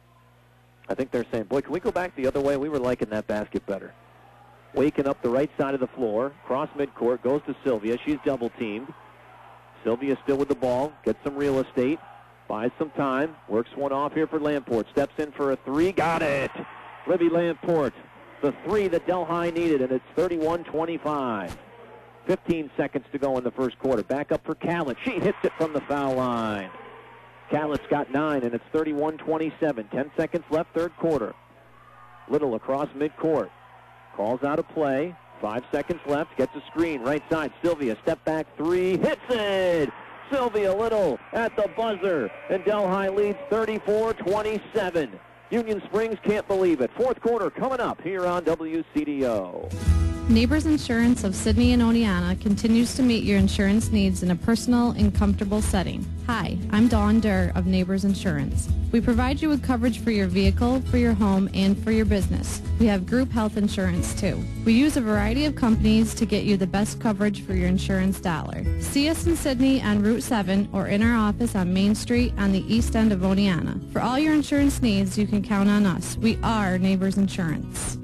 I think they're saying, boy, can we go back the other way? We were liking that basket better. Waking up the right side of the floor. Cross midcourt, goes to Sylvia. She's double-teamed. Sylvia still with the ball. Gets some real estate. Buys some time. Works one off here for Lamport. Steps in for a three. Got it! Libby Lamport. The three that Delhi needed, and it's 31-25. 15 seconds to go in the first quarter. Back up for Callett. She hits it from the foul line. Callett's got 9, and it's 31-27. 10 seconds left, third quarter. Little across midcourt. Calls out a play. 5 seconds left. Gets a screen. Right side. Sylvia. Step back three. Hits it! Sylvia Little at the buzzer. And Delhi leads 34-27. Union Springs can't believe it. Fourth quarter coming up here on WCDO. Neighbors Insurance of Sydney and Oneonta continues to meet your insurance needs in a personal and comfortable setting. Hi, I'm Dawn Durr of Neighbors Insurance. We provide you with coverage for your vehicle, for your home, and for your business. We have group health insurance too. We use a variety of companies to get you the best coverage for your insurance dollar. See us in Sydney on Route 7 or in our office on Main Street on the east end of Oneonta. For all your insurance needs, you can count on us. We are Neighbors Insurance.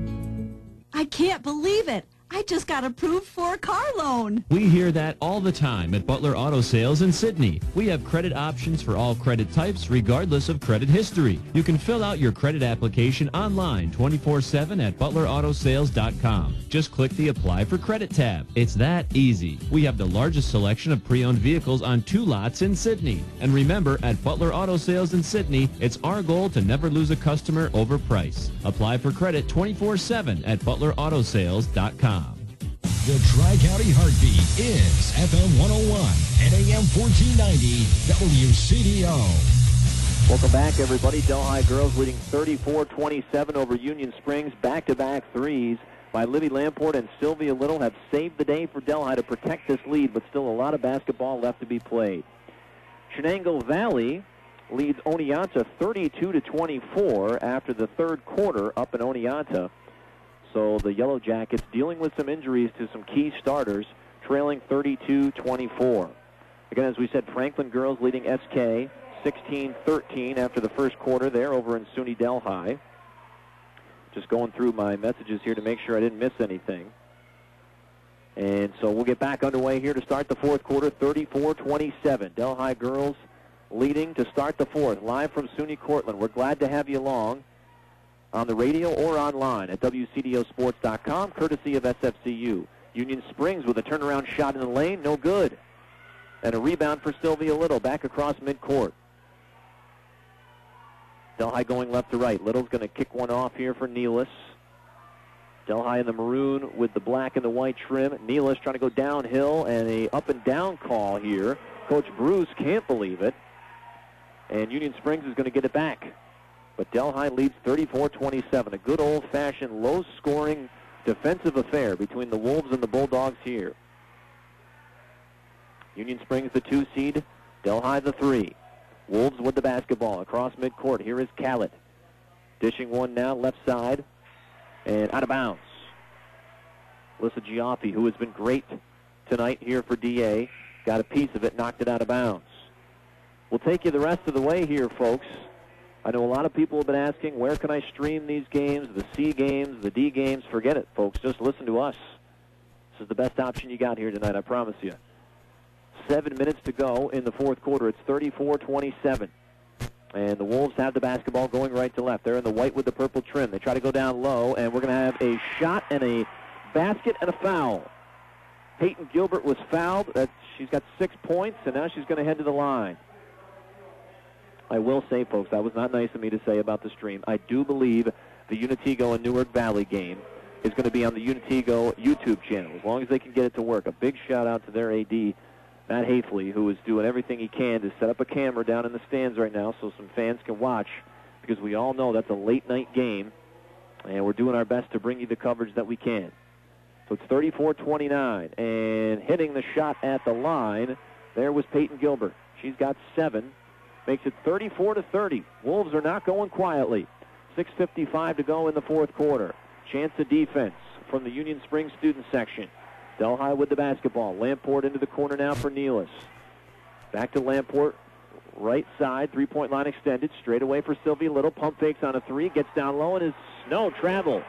I can't believe it. I just got approved for a car loan. We hear that all the time at Butler Auto Sales in Sydney. We have credit options for all credit types regardless of credit history. You can fill out your credit application online 24/7 at butlerAutoSales.com. Just click the Apply for Credit tab. It's that easy. We have the largest selection of pre-owned vehicles on 2 lots in Sydney. And remember, at Butler Auto Sales in Sydney, it's our goal to never lose a customer over price. Apply for credit 24/7 at butlerAutoSales.com. The Tri-County Heartbeat is FM 101 and AM 1490 WCDO. Welcome back, everybody. Delhi girls leading 34-27 over Union Springs. Back-to-back threes by Libby Lamport and Sylvia Little have saved the day for Delhi to protect this lead, but still a lot of basketball left to be played. Shenango Valley leads Oneonta 32-24 after the third quarter up in Oneonta. So the Yellow Jackets dealing with some injuries to some key starters, trailing 32-24. Again, as we said, Franklin girls leading SK 16-13 after the first quarter there over in SUNY Delhi. Just going through my messages here to make sure I didn't miss anything. And so we'll get back underway here to start the fourth quarter, 34-27. Delhi girls leading to start the fourth, live from SUNY Cortland. We're glad to have you along on the radio or online at WCDOsports.com, courtesy of SFCU. Union Springs with a turnaround shot in the lane, no good. And a rebound for Sylvia Little, back across midcourt. Delhi going left to right. Little's going to kick one off here for Nealis. Delhi in the maroon with the black and the white trim. Nealis trying to go downhill, and a up and down call here. Coach Bruce can't believe it. And Union Springs is going to get it back. But Delhi leads 34-27. A good old-fashioned, low-scoring defensive affair between the Wolves and the Bulldogs here. Union Springs the 2 seed, Delhi the 3. Wolves with the basketball across midcourt. Here is Kallett. Dishing one now, left side, and out of bounds. Alyssa Giaffi, who has been great tonight here for DA, got a piece of it, knocked it out of bounds. We'll take you the rest of the way here, folks. I know a lot of people have been asking, where can I stream these games, the C games, the D games? Forget it, folks. Just listen to us. This is the best option you got here tonight, I promise you. 7 minutes to go in the fourth quarter. It's 34-27. And the Wolves have the basketball going right to left. They're in the white with the purple trim. They try to go down low, and we're going to have a shot and a basket and a foul. Peyton Gilbert was fouled. She's got 6 points, and now she's going to head to the line. I will say, folks, that was not nice of me to say about the stream. I do believe the Unitigo and Newark Valley game is going to be on the Unitigo YouTube channel, as long as they can get it to work. A big shout-out to their AD, Matt Hafley, who is doing everything he can to set up a camera down in the stands right now so some fans can watch, because we all know that's a late-night game, and we're doing our best to bring you the coverage that we can. So it's 34-29, and hitting the shot at the line, there was Peyton Gilbert. She's got 7, makes it 34-30. Wolves are not going quietly. 6:55 to go in the fourth quarter. Chance of defense from the Union Springs student section. Delhi with the basketball. Lamport into the corner now for Nealis. Back to Lamport. Right side, three-point line extended. Straight away for Sylvia Little. Pump fakes on a 3. Gets down low and is no travel.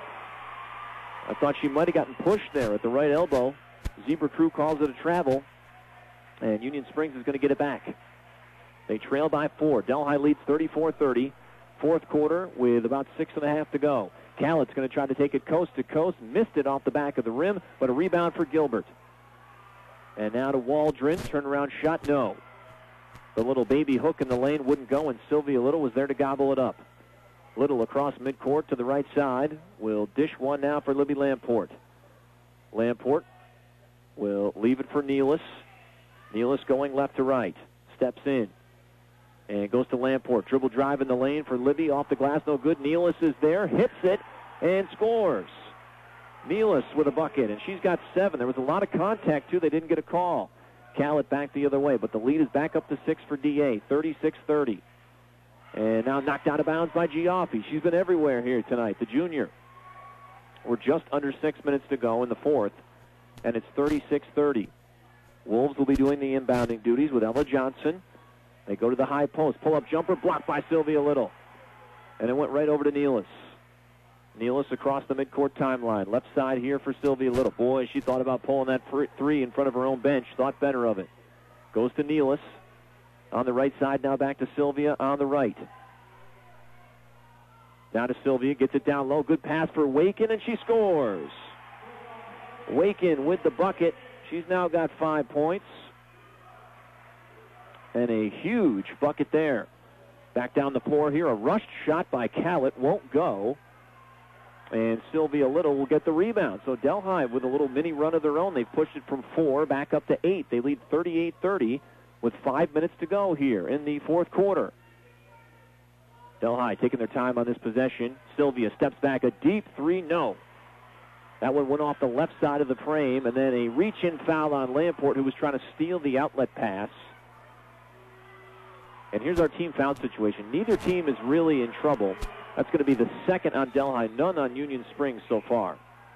I thought she might have gotten pushed there at the right elbow. Zebra Crew calls it a travel. And Union Springs is going to get it back. They trail by 4. Delhi leads 34-30. Fourth quarter with about 6.5 to go. Kallett's going to try to take it coast to coast. Missed it off the back of the rim, but a rebound for Gilbert. And now to Waldron. Turnaround shot, no. The little baby hook in the lane wouldn't go, and Sylvia Little was there to gobble it up. Little across midcourt to the right side. Will dish one now for Libby Lamport. Lamport will leave it for Nealis. Nealis going left to right. Steps in. And goes to Lamport. Dribble drive in the lane for Libby. Off the glass, no good. Nealis is there. Hits it and scores. Nealis with a bucket, and she's got 7. There was a lot of contact, too. They didn't get a call. Kallett back the other way, but the lead is back up to 6 for DA, 36-30. And now knocked out of bounds by Giaffi. She's been everywhere here tonight, the junior. We're just under 6 minutes to go in the fourth, and it's 36-30. Wolves will be doing the inbounding duties with Ella Johnson. They go to the high post. Pull-up jumper blocked by Sylvia Little. And it went right over to Nealis. Nealis across the midcourt timeline. Left side here for Sylvia Little. Boy, she thought about pulling that 3 in front of her own bench. Thought better of it. Goes to Nealis. On the right side now back to Sylvia on the right. Down to Sylvia. Gets it down low. Good pass for Wakin, and she scores. Wakin with the bucket. She's now got 5 points. And a huge bucket there. Back down the floor here. A rushed shot by Kallett. Won't go. And Sylvia Little will get the rebound. So Delhi, with a little mini run of their own, they've pushed it from 4 back up to 8. They lead 38-30 with 5 minutes to go here in the fourth quarter. Delhi taking their time on this possession. Sylvia steps back. A deep three, no. That one went off the left side of the frame, and then a reach-in foul on Lamport, who was trying to steal the outlet pass. And here's our team foul situation. Neither team is really in trouble. That's going to be the second on Delhi, none on Union Springs so far.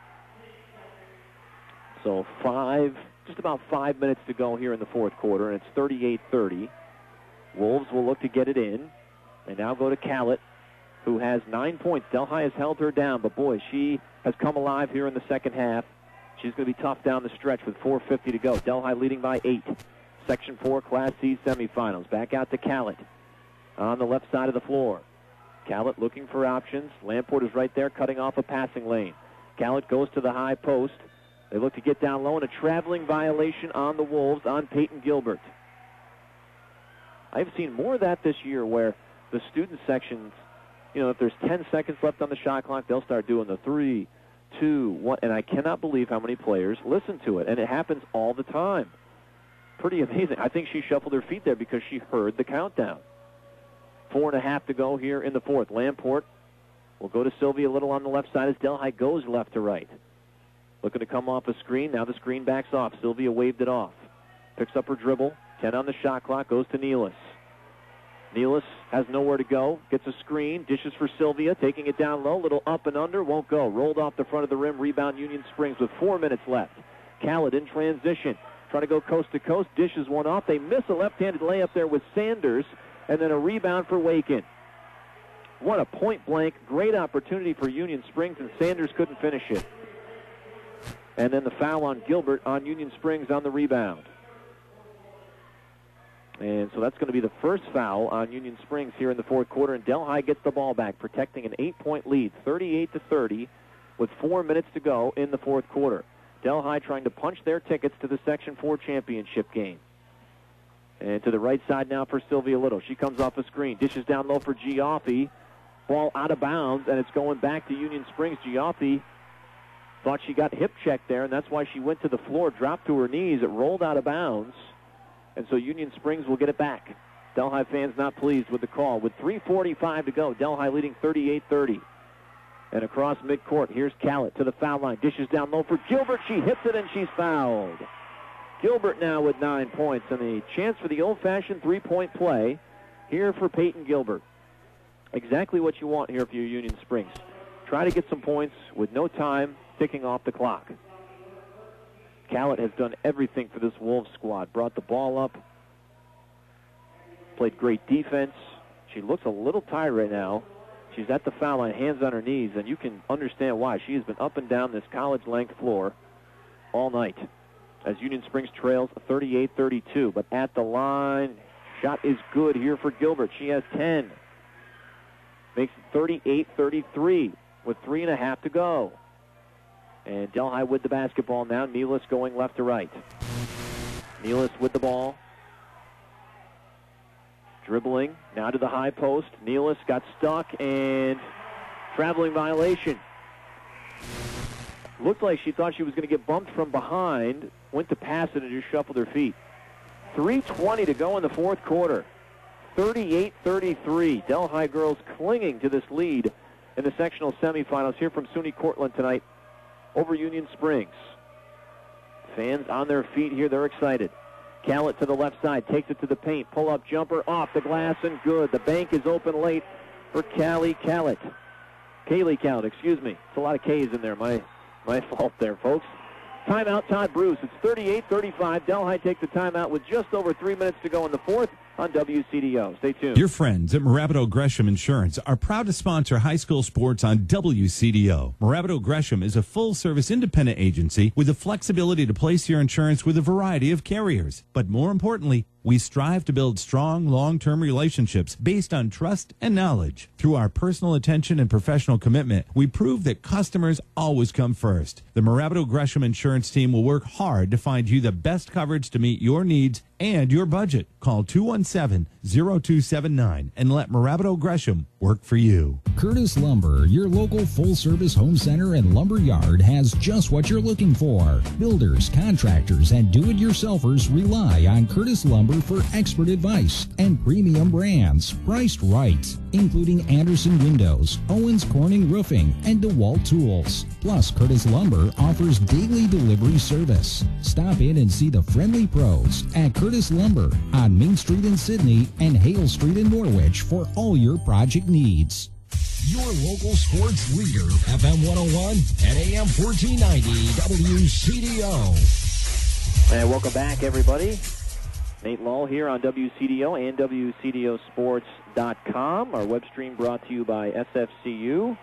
So just about 5 minutes to go here in the fourth quarter, and it's 38-30. Wolves will look to get it in. They now go to Callett, who has 9 points. Delhi has held her down, but boy, she has come alive here in the second half. She's going to be tough down the stretch with 4:50 to go. Delhi leading by 8. Section 4 Class C semifinals. Back out to Callett on the left side of the floor. Callett looking for options. Lamport is right there cutting off a passing lane. Callett goes to the high post. They look to get down low, and a traveling violation on the Wolves on Peyton Gilbert. I've seen more of that this year where the student sections, if there's 10 seconds left on the shot clock, they'll start doing the 3, 2, 1, and I cannot believe how many players listen to it, and it happens all the time. Pretty amazing. I think she shuffled her feet there because she heard the countdown. 4.5 to go here in the fourth. Lamport will go to Sylvia Little on the left side as Delhi goes left to right. Looking to come off a screen. Now the screen backs off. Sylvia waved it off. Picks up her dribble. 10 on the shot clock. Goes to Nealis. Nealis has nowhere to go. Gets a screen. Dishes for Sylvia. Taking it down low. Little up and under. Won't go. Rolled off the front of the rim. Rebound Union Springs with 4 minutes left. Callett in transition. Trying to go coast to coast. Dishes one off. They miss a left-handed layup there with Sanders. And then a rebound for Waken. What a point-blank, great opportunity for Union Springs, and Sanders couldn't finish it. And then the foul on Gilbert on Union Springs on the rebound. And so that's going to be the first foul on Union Springs here in the fourth quarter, and Delhi gets the ball back, protecting an 8-point lead, 38-30, with 4 minutes to go in the fourth quarter. Delhi trying to punch their tickets to the Section 4 championship game. And to the right side now for Sylvia Little. She comes off a screen. Dishes down low for Giaffi. Ball out of bounds, and it's going back to Union Springs. Giaffi thought she got hip checked there, and that's why she went to the floor, dropped to her knees. It rolled out of bounds, and so Union Springs will get it back. Delhi fans not pleased with the call. With 3:45 to go, Delhi leading 38-30. And across midcourt, here's Callett to the foul line. Dishes down low for Gilbert. She hits it, and she's fouled. Gilbert now with 9 points, and a chance for the old-fashioned three-point play here for Peyton Gilbert. Exactly what you want here for your Union Springs. Try to get some points with no time ticking off the clock. Callett has done everything for this Wolves squad. Brought the ball up, played great defense. She looks a little tired right now. She's at the foul line, hands on her knees, and you can understand why. She has been up and down this college-length floor all night, as Union Springs trails 38-32. But at the line, shot is good here for Gilbert. She has 10. Makes it 38-33 with 3.5 to go. And Delhi with the basketball now. Nealis going left to right. Nealis with the ball. Dribbling now to the high post. Nealis got stuck, and traveling violation. Looked like she thought she was going to get bumped from behind. Went to pass it and just shuffled her feet. 3:20 to go in the fourth quarter. 38-33. Delhi girls clinging to this lead in the sectional semifinals here from SUNY Cortland tonight over Union Springs. Fans on their feet here. They're excited. Callett to the left side. Takes it to the paint. Pull-up jumper off the glass and good. The bank is open late for Kaylee Callett. Excuse me. It's a lot of K's in there. My fault there, folks. Timeout, Todd Bruce. It's 38-35. Delhi takes the timeout with just over 3 minutes to go in the fourth on WCDO. Stay tuned. Your friends at Marabito Gresham Insurance are proud to sponsor high school sports on WCDO. Marabito Gresham is a full-service independent agency with the flexibility to place your insurance with a variety of carriers. But more importantly, We strive to build strong, long-term relationships based on trust and knowledge. Through our personal attention and professional commitment, we prove that customers always come first. The Marabito Gresham Insurance Team will work hard to find you the best coverage to meet your needs and your budget. Call 217-0279 and let Marabito Gresham work for you. Curtis Lumber, your local full-service home center and lumber yard, has just what you're looking for. Builders, contractors, and do-it-yourselfers rely on Curtis Lumber for expert advice and premium brands priced right, including Anderson Windows, Owens Corning Roofing, and DeWalt Tools. Plus, Curtis Lumber offers daily delivery service. Stop in and see the friendly pros at Curtis Lumber on Main Street in Sydney and Hale Street in Norwich for all your project needs. Your local sports leader, FM 101 and AM 1490 WCDO. And welcome back, everybody. Nate Lull here on WCDO and WCDOsports.com. Our web stream brought to you by SFCU.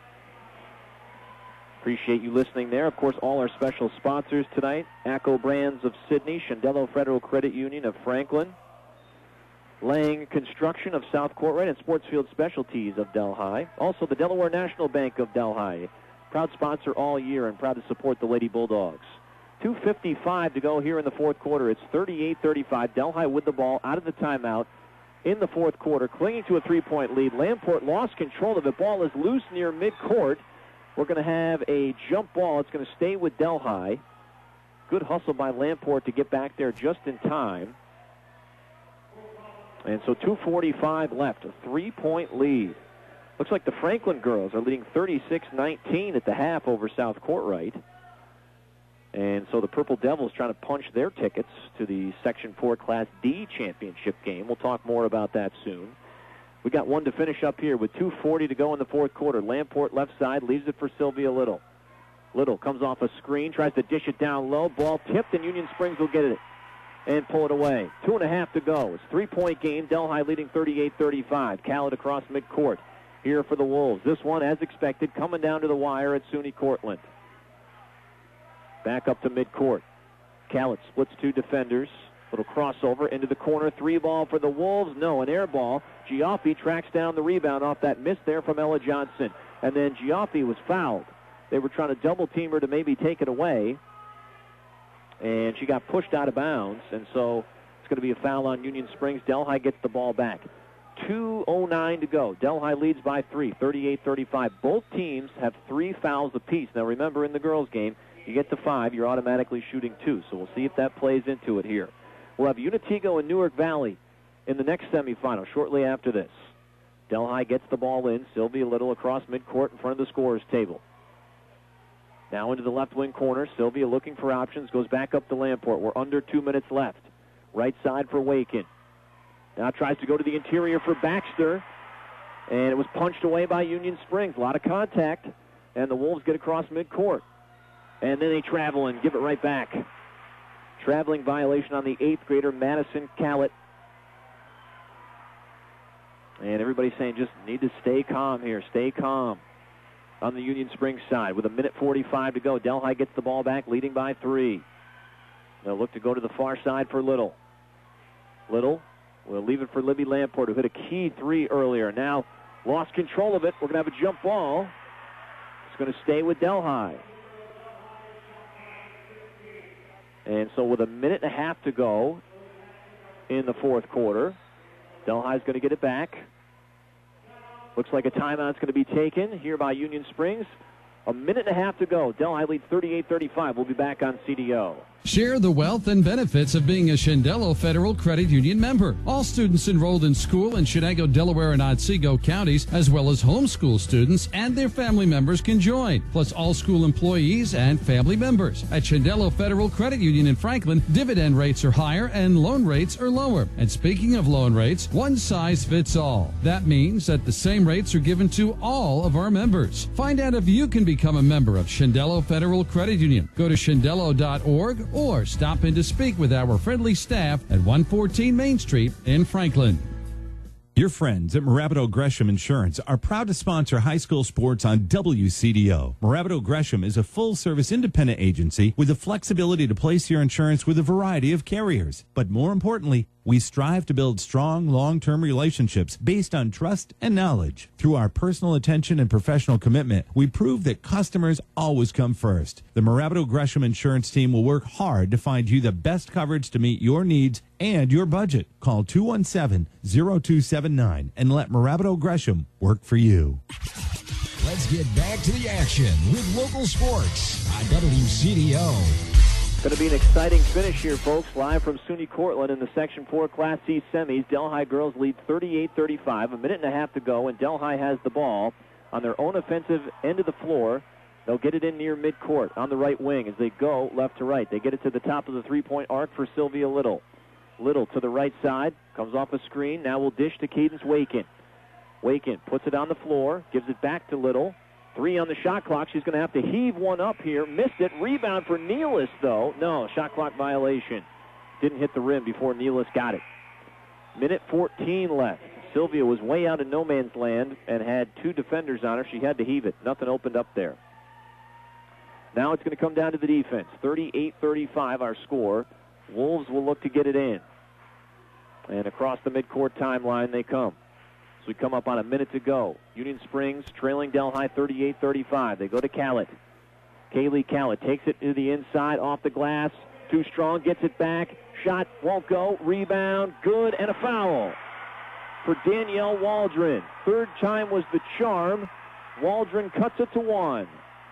Appreciate you listening there. Of course, all our special sponsors tonight: ACCO Brands of Sydney, Shendello Federal Credit Union of Franklin, Lang Construction of South Courtright, and Sportsfield Specialties of Delhi. Also, the Delaware National Bank of Delhi, proud sponsor all year and proud to support the Lady Bulldogs. 2:55 to go here in the fourth quarter. It's 38-35. Delhi with the ball out of the timeout in the fourth quarter, clinging to a three-point lead. Lamport lost control of it. Ball is loose near midcourt. We're going to have a jump ball. It's going to stay with Delhi. Good hustle by Lamport to get back there just in time. And so 2:45 left, a three-point lead. Looks like the Franklin girls are leading 36-19 at the half over South Courtright. And so the Purple Devils trying to punch their tickets to the Section 4 Class D championship game. We'll talk more about that soon. We got one to finish up here with 2:40 to go in the fourth quarter. Lamport left side, leaves it for Sylvia Little. Little comes off a screen, tries to dish it down low. Ball tipped, and Union Springs will get it and pull it away. 2.5 to go. It's a three-point game. Delhi leading 38-35. Khaled across midcourt here for the Wolves. This one, as expected, coming down to the wire at SUNY Cortland. Back up to midcourt. Khaled splits two defenders. Little crossover into the corner. Three ball for the Wolves. No, an air ball. Giaffi tracks down the rebound off that miss there from Ella Johnson. And then Giaffi was fouled. They were trying to double team her to maybe take it away. And she got pushed out of bounds. And so it's going to be a foul on Union Springs. Delhi gets the ball back. 2:09 to go. Delhi leads by 3, 38-35. Both teams have 3 fouls apiece. Now remember, in the girls' game, you get to 5, you're automatically shooting 2. So we'll see if that plays into it here. We'll have Unitigo and Newark Valley in the next semifinal shortly after this. Delhi gets the ball in. Sylvia Little across midcourt in front of the scorer's table. Now into the left wing corner. Sylvia looking for options. Goes back up to Lamport. We're under 2 minutes left. Right side for Wakin. Now tries to go to the interior for Baxter. And it was punched away by Union Springs. A lot of contact. And the Wolves get across midcourt. And then they travel and give it right back. Traveling violation on the 8th grader, Madison Callett. And everybody's saying just need to stay calm here. Stay calm on the Union Springs side. With 1:45 to go, Delhi gets the ball back, leading by 3. They'll look to go to the far side for Little. Little will leave it for Libby Lamport, who hit a key 3 earlier. Now lost control of it. We're going to have a jump ball. It's going to stay with Delhi. And so with 1.5 to go in the fourth quarter, Delhi's going to get it back. Looks like a timeout's going to be taken here by Union Springs. 1.5 to go. Delhi leads 38-35. We'll be back on CDO. Share the wealth and benefits of being a Shendello Federal Credit Union member. All students enrolled in school in Chenango, Delaware, and Otsego counties, as well as homeschool students and their family members, can join. Plus all school employees and family members. At Shendello Federal Credit Union in Franklin, dividend rates are higher and loan rates are lower. And speaking of loan rates, one size fits all. That means that the same rates are given to all of our members. Find out if you can become a member of Shendello Federal Credit Union. Go to shendello.org or stop in to speak with our friendly staff at 114 Main Street in Franklin. Your friends at Marabato Gresham Insurance are proud to sponsor high school sports on WCDO. Marabato Gresham is a full-service independent agency with the flexibility to place your insurance with a variety of carriers. But more importantly, we strive to build strong, long-term relationships based on trust and knowledge. Through our personal attention and professional commitment, we prove that customers always come first. The Marabato Gresham Insurance team will work hard to find you the best coverage to meet your needs and your budget. Call 217-0279 and let Marabato Gresham work for you. Let's get back to the action with local sports on WCDO. Going to be an exciting finish here, folks. Live from SUNY Cortland in the Section 4 Class C semis. Delhi girls lead 38-35. A minute and a half to go, and Delhi has the ball on their own offensive end of the floor. They'll get it in near midcourt on the right wing as they go left to right. They get it to the top of the three-point arc for Sylvia Little. Little to the right side, comes off a screen. Now will dish to Cadence Wakin. Wakin puts it on the floor, gives it back to Little. 3 on the shot clock. She's going to have to heave one up here. Missed it. Rebound for Nealis, though. No, shot clock violation. Didn't hit the rim before Nealis got it. Minute 14 left. Sylvia was way out in no man's land and had 2 defenders on her. She had to heave it. Nothing opened up there. Now it's going to come down to the defense. 38-35 our score. Wolves will look to get it in. And across the midcourt timeline they come. So we come up on a minute to go. Union Springs trailing Delhi 38-35. They go to Callett. Kaylee Callett takes it to the inside, off the glass. Too strong, gets it back. Shot won't go. Rebound, good, and a foul for Danielle Waldron. Third time was the charm. Waldron cuts it to 1.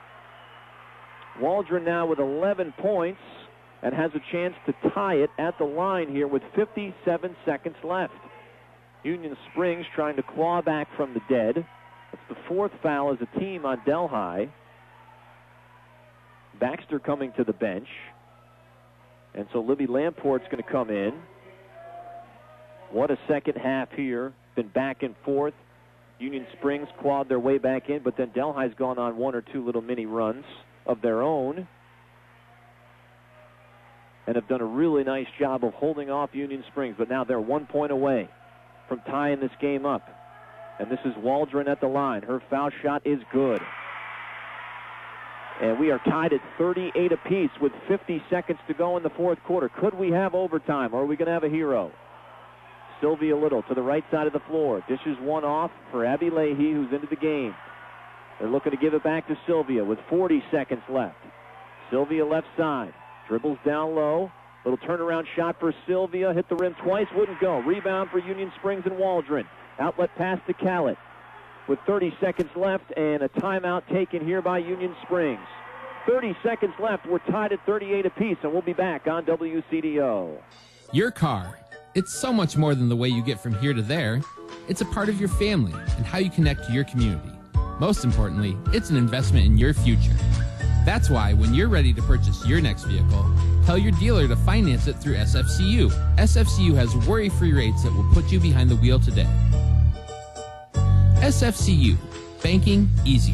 Waldron now with 11 points and has a chance to tie it at the line here with 57 seconds left. Union Springs trying to claw back from the dead. That's the 4th foul as a team on Delhi. Baxter coming to the bench. And so Libby Lamport's going to come in. What a second half here. Been back and forth. Union Springs clawed their way back in, but then Delhi's gone on 1 or 2 little mini runs of their own and have done a really nice job of holding off Union Springs. But now they're 1 point away from tying this game up. And this is Waldron at the line. Her foul shot is good. And we are tied at 38 apiece with 50 seconds to go in the 4th quarter. Could we have overtime, or are we going to have a hero? Sylvia Little to the right side of the floor. Dishes one off for Abby Leahy, who's into the game. They're looking to give it back to Sylvia with 40 seconds left. Sylvia left side. Dribbles down low. Little turnaround shot for Sylvia. Hit the rim twice. Wouldn't go. Rebound for Union Springs and Waldron. Outlet pass to Callett with 30 seconds left and a timeout taken here by Union Springs. 30 seconds left. We're tied at 38 apiece, and we'll be back on WCDO. Your car. It's so much more than the way you get from here to there. It's a part of your family and how you connect to your community. Most importantly, it's an investment in your future. That's why when you're ready to purchase your next vehicle, tell your dealer to finance it through SFCU. SFCU has worry-free rates that will put you behind the wheel today. SFCU. Banking easier.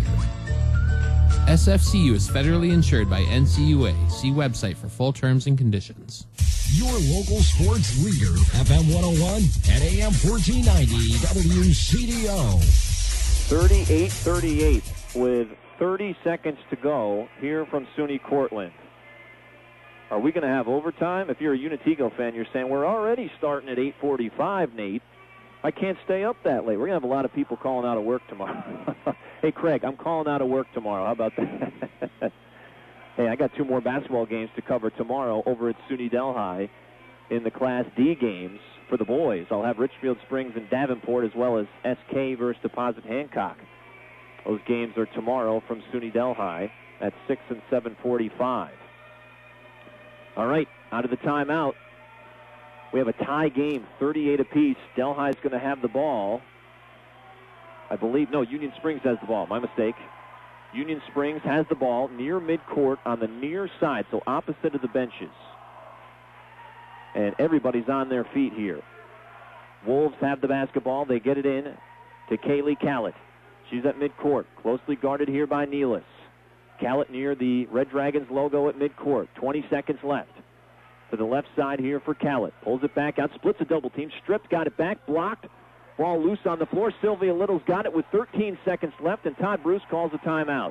SFCU is federally insured by NCUA. See website for full terms and conditions. Your local sports leader, FM 101 and AM 1490 WCDO. 38-38 with 30 seconds to go here from SUNY Cortland. Are we going to have overtime? If you're a Unitego fan, you're saying, we're already starting at 8:45, Nate. I can't stay up that late. We're going to have a lot of people calling out of work tomorrow. Hey, Craig, I'm calling out of work tomorrow. How about that? Hey, I got 2 more basketball games to cover tomorrow over at SUNY Delhi in the Class D games for the boys. I'll have Richfield Springs and Davenport as well as SK versus Deposit Hancock. Those games are tomorrow from SUNY Delhi at 6 and 7:45. All right, out of the timeout, we have a tie game, 38 apiece. Delhi's going to have the ball. I believe, no, Union Springs has the ball. My mistake. Union Springs has the ball near midcourt on the near side, so opposite of the benches. And everybody's on their feet here. Wolves have the basketball. They get it in to Kaylee Callett. She's at midcourt, closely guarded here by Nealis. Callett near the Red Dragons logo at midcourt. 20 seconds left. To the left side here for Callett. Pulls it back out, splits a double team, stripped, got it back, blocked. Ball loose on the floor. Sylvia Little's got it with 13 seconds left, and Todd Bruce calls a timeout.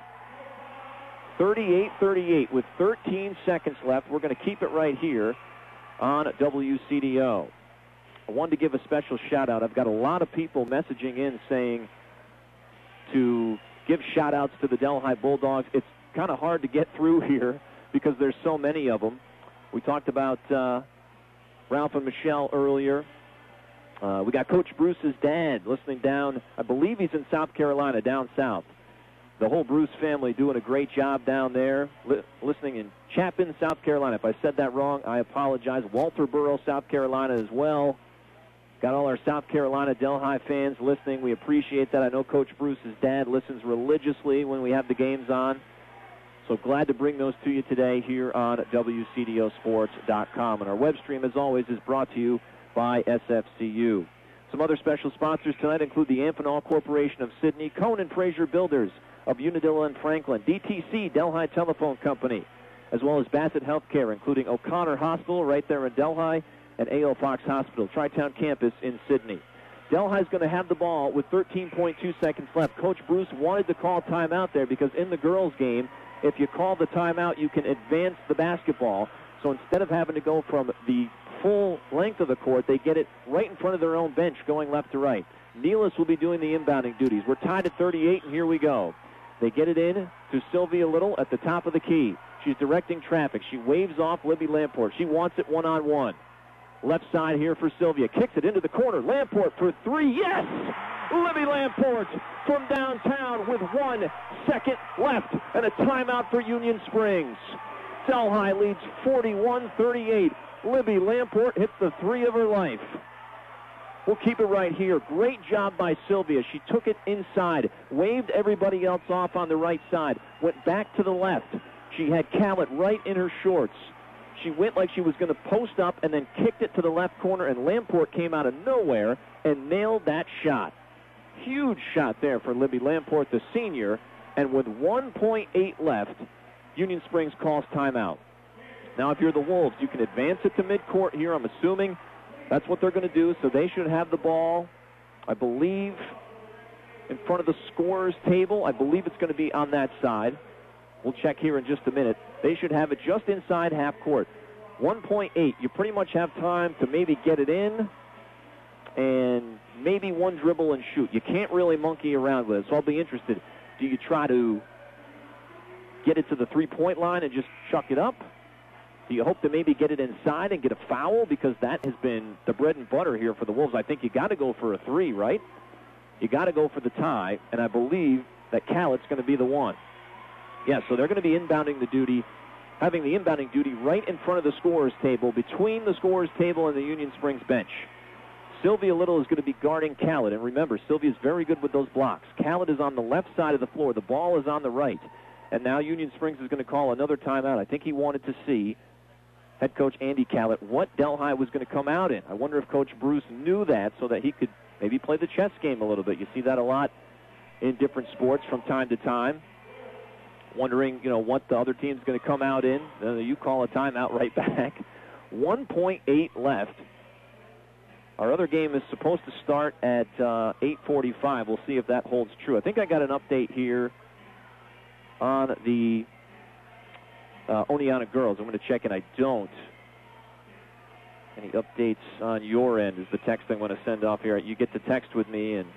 38-38 with 13 seconds left. We're going to keep it right here on WCDO. I wanted to give a special shout-out. I've got a lot of people messaging in saying to give shout-outs to the Delhi Bulldogs. It's kind of hard to get through here because there's so many of them. We talked about Ralph and Michelle earlier. We got Coach Bruce's dad listening down. I believe he's in South Carolina, down south. The whole Bruce family doing a great job down there, listening in Chapin, South Carolina. If I said that wrong, I apologize. Walterboro, South Carolina as well. Got all our South Carolina Delhi fans listening. We appreciate that. I know Coach Bruce's dad listens religiously when we have the games on. So glad to bring those to you today here on WCDOsports.com. And our web stream, as always, is brought to you by SFCU. Some other special sponsors tonight include the Amphenol Corporation of Sydney, Cone and Fraser Builders of Unadilla and Franklin, DTC, Delhi Telephone Company, as well as Bassett Healthcare, including O'Connor Hospital right there in Delhi and A.O. Fox Hospital, Tri-Town Campus in Sydney. Delhi's going to have the ball with 13.2 seconds left. Coach Bruce wanted to call timeout there because in the girls' game, if you call the timeout, you can advance the basketball. So instead of having to go from the full length of the court, they get it right in front of their own bench going left to right. Nealis will be doing the inbounding duties. We're tied at 38, and here we go. They get it in to Sylvia Little at the top of the key. She's directing traffic. She waves off Libby Lamport. She wants it one-on-one. Left side here for Sylvia. Kicks it into the corner. Lamport for three. Yes! Libby Lamport from downtown with 1 second left. And a timeout for Union Springs. Delhi leads 41-38. Libby Lamport hits the three of her life. We'll keep it right here. Great job by Sylvia. She took it inside, waved everybody else off on the right side, went back to the left. She had Callett right in her shorts. She went like she was going to post up and then kicked it to the left corner, and Lamport came out of nowhere and nailed that shot. Huge shot there for Libby Lamport, the senior, and with 1.8 left, Union Springs calls timeout. Now, if you're the Wolves, you can advance it to midcourt here, I'm assuming. That's what they're going to do, so they should have the ball, I believe, in front of the scorer's table. I believe it's going to be on that side. We'll check here in just a minute. They should have it just inside half court. 1.8. You pretty much have time to maybe get it in and maybe one dribble and shoot. You can't really monkey around with it, so I'll be interested. Do you try to get it to the three-point line and just chuck it up? Do you hope to maybe get it inside and get a foul? Because that has been the bread and butter here for the Wolves. I think you got to go for a three, right? You got to go for the tie, and I believe that Callett's going to be the one. Yeah, so they're going to be inbounding the duty, having the inbounding duty right in front of the scorer's table, between the scorer's table and the Union Springs bench. Sylvia Little is going to be guarding Callett, and remember, Sylvia's very good with those blocks. Callett is on the left side of the floor. The ball is on the right, and now Union Springs is going to call another timeout. I think he wanted to see head coach Andy Callett what Delhi was going to come out in. I wonder if Coach Bruce knew that so that he could maybe play the chess game a little bit. You see that a lot in different sports from time to time. Wondering, what the other team's going to come out in. You call a timeout right back. 1.8 left. Our other game is supposed to start at 8:45. We'll see if that holds true. I think I got an update here on the Oneonta girls. I'm going to check, and I don't. Any updates on your end is the text I'm going to send off here. You get to text with me and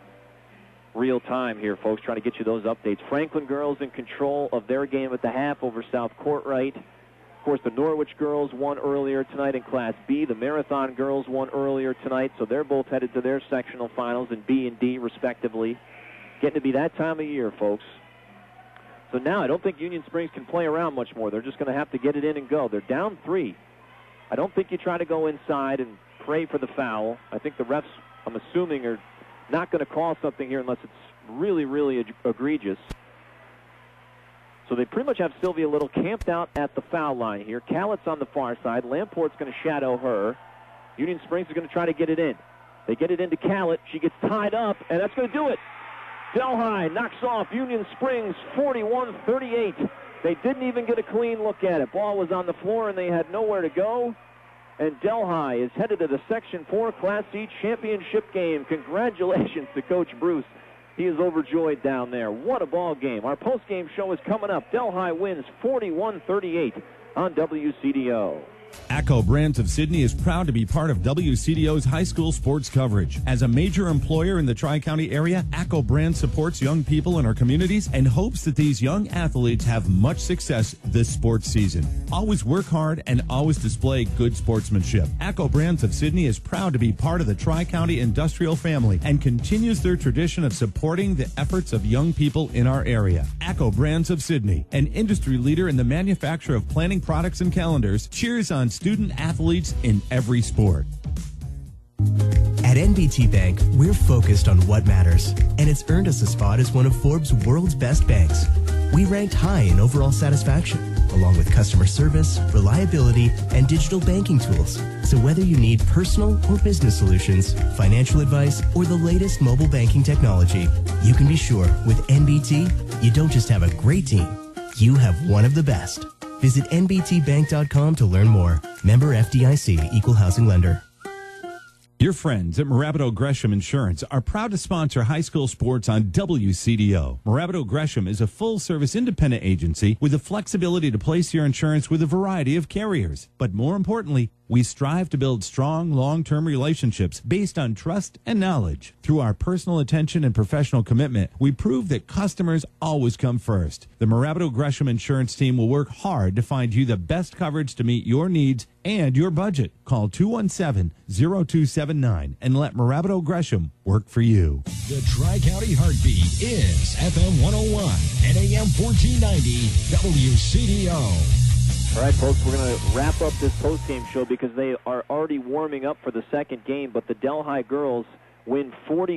real time here, folks, trying to get you those updates. Franklin girls in control of their game at the half over South Courtright. Of course, the Norwich girls won earlier tonight in Class B. The Marathon girls won earlier tonight, so they're both headed to their sectional finals in B and D, respectively. Getting to be that time of year, folks. So now I don't think Union Springs can play around much more. They're just going to have to get it in and go. They're down 3. I don't think you try to go inside and pray for the foul. I think the refs, I'm assuming, are not going to call something here unless it's really, really egregious. So they pretty much have Sylvia Little camped out at the foul line here. Callett's on the far side. Lamport's going to shadow her. Union Springs is going to try to get it in. They get it into Callett. She gets tied up, and that's going to do it. Delhi knocks off Union Springs 41-38. They didn't even get a clean look at it. Ball was on the floor, and they had nowhere to go. And Delhi is headed to the Section 4 Class C championship game. Congratulations to Coach Bruce. He is overjoyed down there. What a ball game. Our post-game show is coming up. Delhi wins 41-38 on WCDO. ACCO Brands of Sydney is proud to be part of WCDO's high school sports coverage. As a major employer in the Tri-County area, ACCO Brands supports young people in our communities and hopes that these young athletes have much success this sports season. Always work hard and always display good sportsmanship. ACCO Brands of Sydney is proud to be part of the Tri-County industrial family and continues their tradition of supporting the efforts of young people in our area. ACCO Brands of Sydney, an industry leader in the manufacture of planning products and calendars, cheers on student athletes in every sport. At NBT Bank, we're focused on what matters, and it's earned us a spot as one of Forbes' world's best banks. We ranked high in overall satisfaction, along with customer service, reliability, and digital banking tools. So whether you need personal or business solutions, financial advice, or the latest mobile banking technology, you can be sure with NBT, you don't just have a great team, you have one of the best. Visit nbtbank.com to learn more. Member FDIC, Equal Housing Lender. Your friends at Marabato Gresham Insurance are proud to sponsor high school sports on WCDO. Marabato Gresham is a full-service independent agency with the flexibility to place your insurance with a variety of carriers. But more importantly, we strive to build strong, long-term relationships based on trust and knowledge. Through our personal attention and professional commitment, we prove that customers always come first. The Marabato Gresham Insurance team will work hard to find you the best coverage to meet your needs and your budget. Call 217-0279 and let Marabato Gresham work for you. The Tri-County Heartbeat is FM 101 and AM 1490 WCDO. All right, folks, we're going to wrap up this postgame show because they are already warming up for the second game, but the Delhi girls win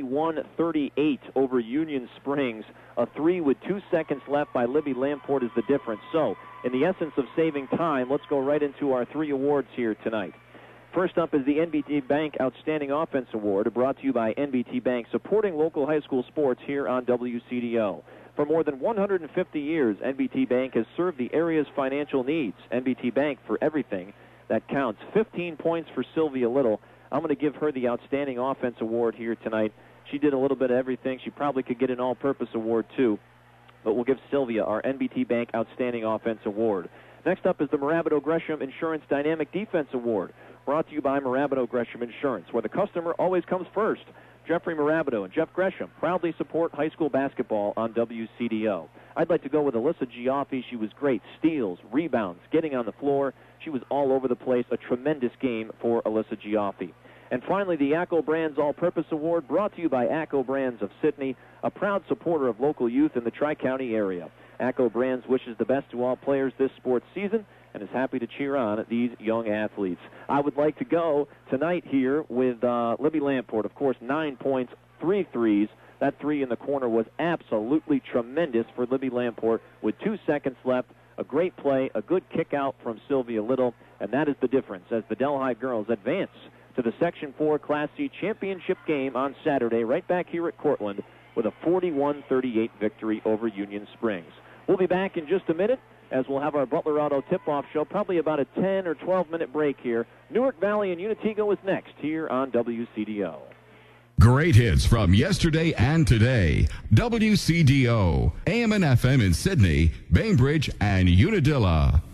41-38 over Union Springs. A 3 with 2 seconds left by Libby Lamport is the difference. So, in the essence of saving time, let's go right into our 3 awards here tonight. First up is the NBT Bank Outstanding Offense Award, brought to you by NBT Bank, supporting local high school sports here on WCDO. For more than 150 years, NBT Bank has served the area's financial needs. NBT Bank for everything that counts. 15 points for Sylvia Little. I'm going to give her the Outstanding Offense Award here tonight. She did a little bit of everything. She probably could get an All-Purpose Award, too. But we'll give Sylvia our NBT Bank Outstanding Offense Award. Next up is the Marabato Gresham Insurance Dynamic Defense Award, brought to you by Marabato Gresham Insurance, where the customer always comes first. Jeffrey Marabato and Jeff Gresham proudly support high school basketball on WCDO. I'd like to go with Alyssa Giaffi. She was great. Steals, rebounds, getting on the floor. She was all over the place. A tremendous game for Alyssa Giaffi. And finally, the ACCO Brands All-Purpose Award, brought to you by ACCO Brands of Sydney, a proud supporter of local youth in the Tri-County area. ACCO Brands wishes the best to all players this sports season and is happy to cheer on these young athletes. I would like to go tonight here with Libby Lamport. Of course, 9 points, 3 threes. That 3 in the corner was absolutely tremendous for Libby Lamport with 2 seconds left. A great play, a good kick out from Sylvia Little, and that is the difference as the Delhi girls advance to the Section 4 Class C championship game on Saturday right back here at Cortland with a 41-38 victory over Union Springs. We'll be back in just a minute as we'll have our Butler Auto tip-off show, probably about a 10 or 12-minute break here. Newark Valley and Unitigo is next here on WCDO. Great hits from yesterday and today. WCDO, AM and FM in Sydney, Bainbridge, and Unadilla.